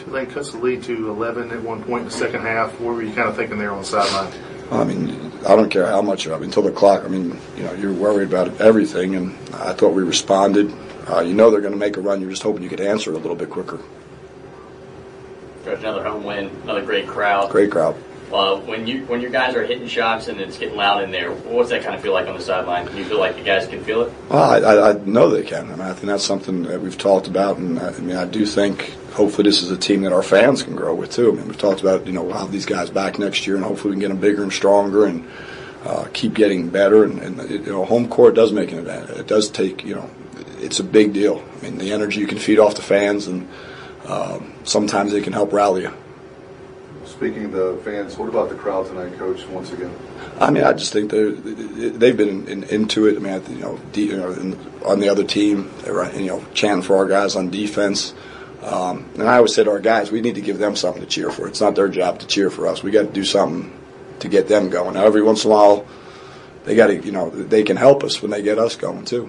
Tulane cuts the lead to 11 at one point in the second half. What were you kind of thinking there on the sideline? I mean, I don't care how much until the clock. I mean, you're worried about everything, and I thought we responded. They're going to make a run. You're just hoping you could answer it a little bit quicker. Coach, another home win, another great crowd. Great crowd. When your guys are hitting shots and it's getting loud in there, what's that kind of feel like on the sideline? Do you feel like the guys can feel it? Well, I know they can. I think that's something that we've talked about, and I do think hopefully this is a team that our fans can grow with too. We've talked about we'll have these guys back next year, and hopefully we can get them bigger and stronger and keep getting better. And home court does make an event. It does take it's a big deal. I mean, the energy you can feed off the fans, and sometimes they can help rally you. Speaking of the fans, what about the crowd tonight, Coach? Once again, I mean, I just think they've been into it. I mean, on the other team, they're chanting for our guys on defense. And I always say to our guys, we need to give them something to cheer for. It's not their job to cheer for us. We got to do something to get them going. Now, every once in a while, they got to, they can help us when they get us going too.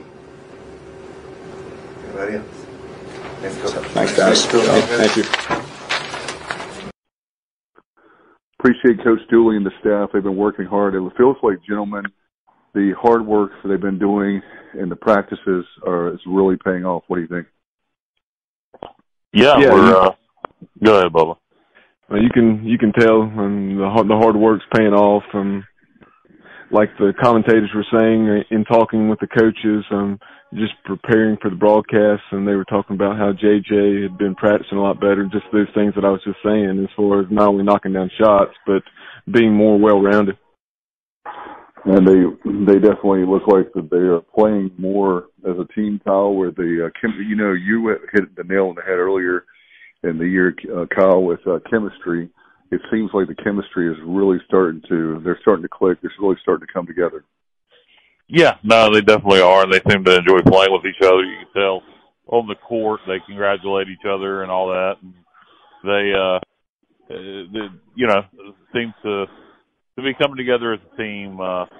Anybody else? Thanks, guys. Thank you. Appreciate Coach Dooley and the staff. They've been working hard. It feels like, gentlemen, the hard work that they've been doing in the practices is really paying off. What do you think? Yeah, we're go ahead, Bubba. Well, you can tell the hard work's paying off. Like the commentators were saying in talking with the coaches, just preparing for the broadcast, and they were talking about how JJ had been practicing a lot better. Just those things that I was just saying, as far as not only knocking down shots, but being more well-rounded. And they definitely look like that they are playing more as a team, Kyle, where you hit the nail on the head earlier in the year, Kyle, with chemistry. It seems like the chemistry is really starting to click. It's really starting to come together. Yeah, no, they definitely are, and they seem to enjoy playing with each other. You can tell on the court they congratulate each other and all that. And they seem to be coming together as a team,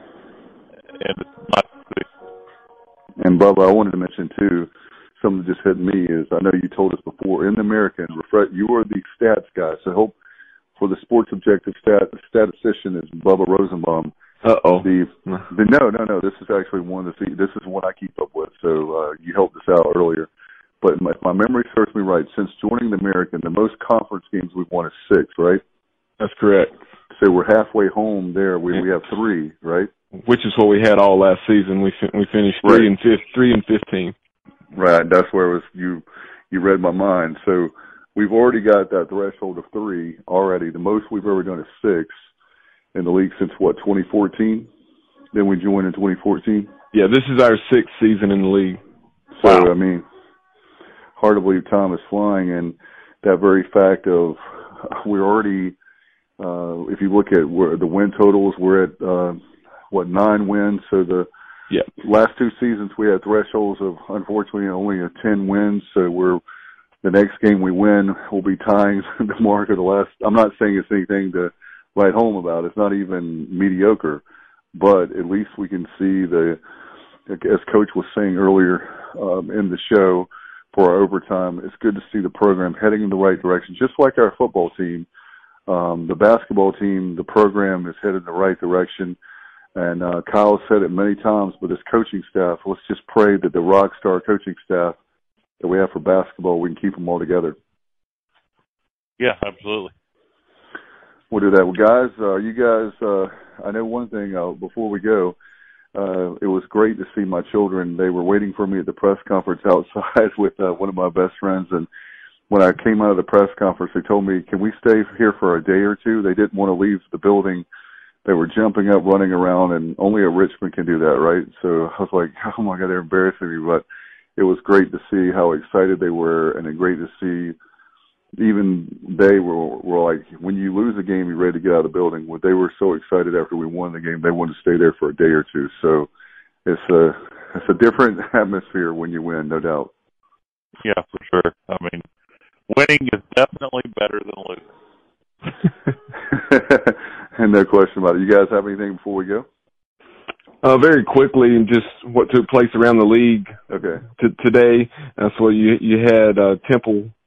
and it's nice to see. And Bubba, I wanted to mention too, something that just hit me is I know you told us before in the American, you are the stats guy. So hope for the Sports Objective statistician is Bubba Rosenbaum. Uh-oh. No. This is actually this is one I keep up with. So you helped us out earlier. But if my memory serves me right, since joining the American, the most conference games we've won is 6, right? That's correct. So we're halfway home there. We have 3, right? Which is what we had all last season. We finished 3 and 15. Right. That's where it was. You read my mind. So we've already got that threshold of 3 already. The most we've ever done is 6 in the league since 2014. Then we joined in 2014. Yeah, this is our 6th season in the league. So wow. I mean, hard to believe time is flying, and that very fact of we're already. If you look at where the win totals, we're at 9 wins. So the last 2 seasons we had thresholds of unfortunately only 10 wins. So the next game we win will be tying the mark of the last. I'm not saying it's anything to write home about. It's not even mediocre, but at least we can see as Coach was saying earlier in the show for our overtime. It's good to see the program heading in the right direction, just like our football team. The basketball team, the program is headed in the right direction. And Kyle said it many times, but this coaching staff, let's just pray that the rock star coaching staff that we have for basketball, we can keep them all together. Yeah, absolutely. We'll do that. Well, guys, you guys, I know one thing before we go. It was great to see my children. They were waiting for me at the press conference outside with one of my best friends. And when I came out of the press conference, they told me, can we stay here for a day or two? They didn't want to leave the building. They were jumping up, running around, and only a Richmond can do that, right? So I was like, oh, my God, they're embarrassing me. But it was great to see how excited they were, and then great to see even they were like, when you lose a game, you're ready to get out of the building. When they were so excited after we won the game, they wanted to stay there for a day or two. So it's a different atmosphere when you win, no doubt. Yeah, for sure. I mean, winning is definitely better than losing. And no question about it. You guys have anything before we go? Very quickly, and just what took place around the league today. So you had Temple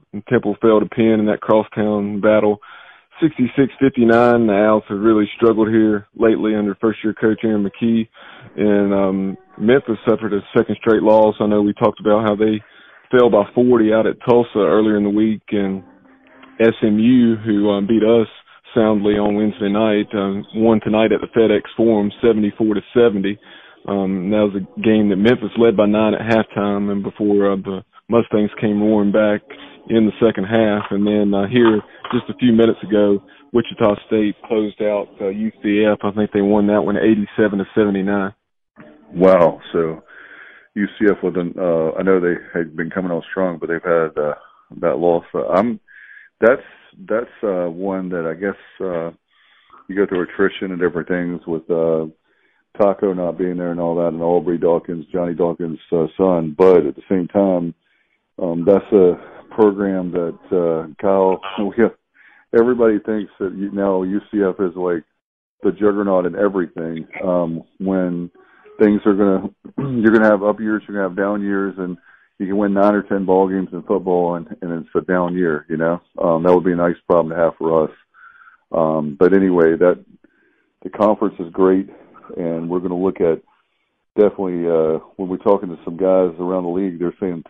Temple failed to pin in that crosstown battle. 66-59. The Owls have really struggled here lately under first-year coach Aaron McKee. And Memphis suffered a second straight loss. I know we talked about how they fell by 40 out at Tulsa earlier in the week. And SMU, who beat us soundly on Wednesday night, won tonight at the FedEx Forum 74-70. That was a game that Memphis led by 9 at halftime, and before the Mustangs came roaring back in the second half. And then here, just a few minutes ago, Wichita State closed out UCF. I think they won that one 87-79. Wow. So UCF wasn't. I know they had been coming on strong, but they've had that loss. That's one that I guess you go through attrition and different things with Taco not being there and all that, and Aubrey Dawkins, Johnny Dawkins' son. But at the same time, that's a program that Kyle. Everybody thinks that now UCF is like the juggernaut in everything. When things are you're gonna have up years, you're gonna have down years, and you can win 9 or 10 ball games in football, and it's a down year. That would be a nice problem to have for us. But anyway, that the conference is great, and we're going to look at definitely when we're talking to some guys around the league, they're saying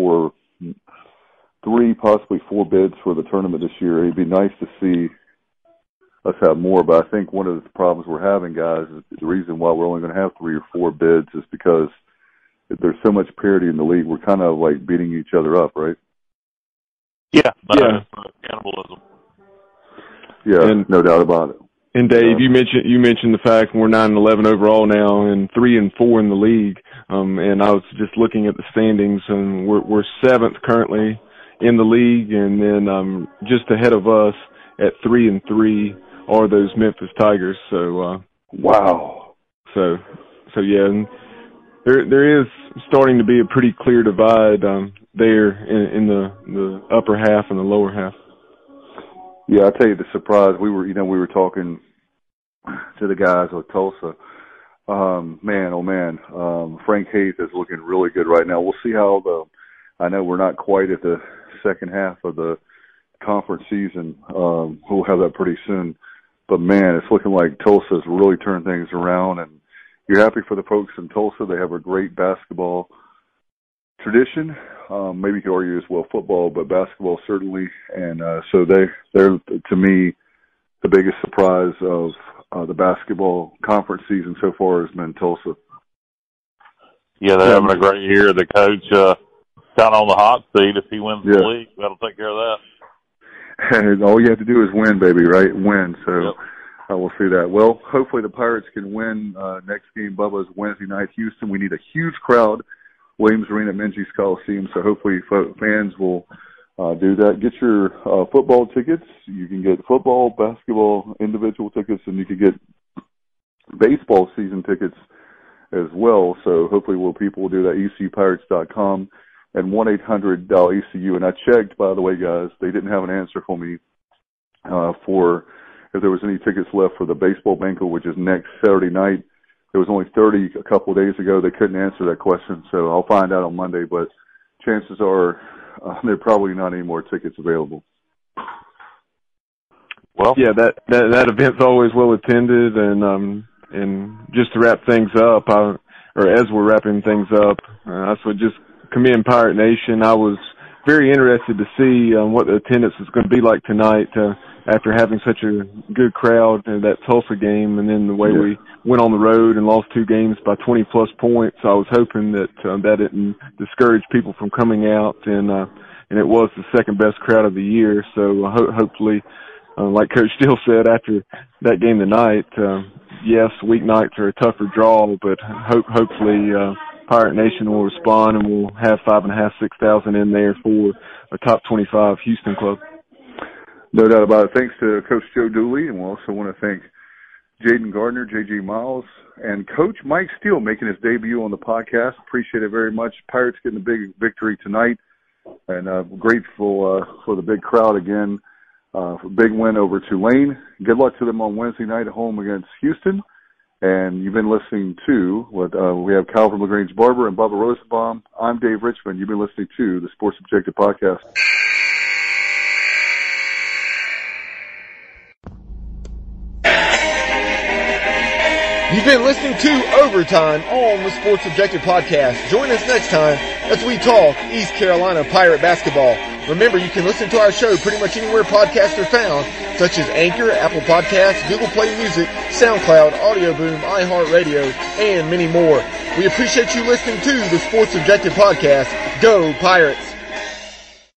3, possibly 4 bids for the tournament this year. It'd be nice to see us have more, but I think one of the problems we're having, guys, is the reason why we're only going to have 3 or 4 bids is because there's so much parity in the league. We're kind of like beating each other up, right? Yeah. Cannibalism. Yeah, and, no doubt about it. And Dave, you mentioned the fact we're 9-11 overall now, and 3-4 in the league. And I was just looking at the standings, and we're 7th currently in the league, and then just ahead of us at 3-3 are those Memphis Tigers. So wow. So yeah, and there is starting to be a pretty clear divide there in the upper half and the lower half. Yeah, I'll tell you the surprise. We were talking to the guys with Tulsa. Man, oh man, Frank Haith is looking really good right now. We'll see how I know we're not quite at the second half of the conference season. We'll have that pretty soon. But man, it's looking like Tulsa's really turned things around, and you're happy for the folks in Tulsa. They have a great basketball tradition. Maybe you could argue as well football, but basketball certainly. And so they're to me the biggest surprise of the basketball conference season so far has been Tulsa. Yeah, they're having a great year. The coach kind of on the hot seat. If he wins the league, that'll take care of that. And all you have to do is win, baby, right? Win. So we'll see that. Well, hopefully the Pirates can win next game. Bubba's Wednesday night, Houston. We need a huge crowd. Williams Arena, Minges Coliseum. So hopefully fans will do that. Get your football tickets. You can get football, basketball, individual tickets, and you can get baseball season tickets as well. So hopefully people will do that. ECUpirates.com and 1-800-ECU. And I checked, by the way, guys, they didn't have an answer for me for if there was any tickets left for the baseball banquet, which is next Saturday night. There was only 30 a couple of days ago. They couldn't answer that question, so I'll find out on Monday. But chances are there are probably not any more tickets available. Well, yeah, that event's always well attended, and just to wrap things up, as we're wrapping things up, I would just commend Pirate Nation. I was very interested to see what the attendance is going to be like tonight after having such a good crowd in that Tulsa game, and then the way we went on the road and lost 2 games by 20-plus points. I was hoping that that didn't discourage people from coming out, and it was the second-best crowd of the year. So hopefully, like Coach Steele said after that game tonight, yes, weeknights are a tougher draw, but hopefully Pirate Nation will respond, and we'll have 5,500-6,000 in there for a top 25 Houston club. No doubt about it. Thanks to Coach Joe Dooley, and we also want to thank Jaden Gardner, J.J. Miles, and Coach Mike Steele making his debut on the podcast. Appreciate it very much. Pirates getting a big victory tonight, and grateful for the big crowd again. Big win over Tulane. Good luck to them on Wednesday night at home against Houston. And you've been listening to we have Calvin LaGrange Barber and Bubba Rosenbaum. I'm Dave Richmond. You've been listening to the Sports Objective Podcast. You've been listening to Overtime on the Sports Objective Podcast. Join us next time as we talk East Carolina Pirate basketball. Remember, you can listen to our show pretty much anywhere podcasts are found, such as Anchor, Apple Podcasts, Google Play Music, SoundCloud, Audio Boom, iHeartRadio, and many more. We appreciate you listening to the Sports Objective Podcast. Go Pirates!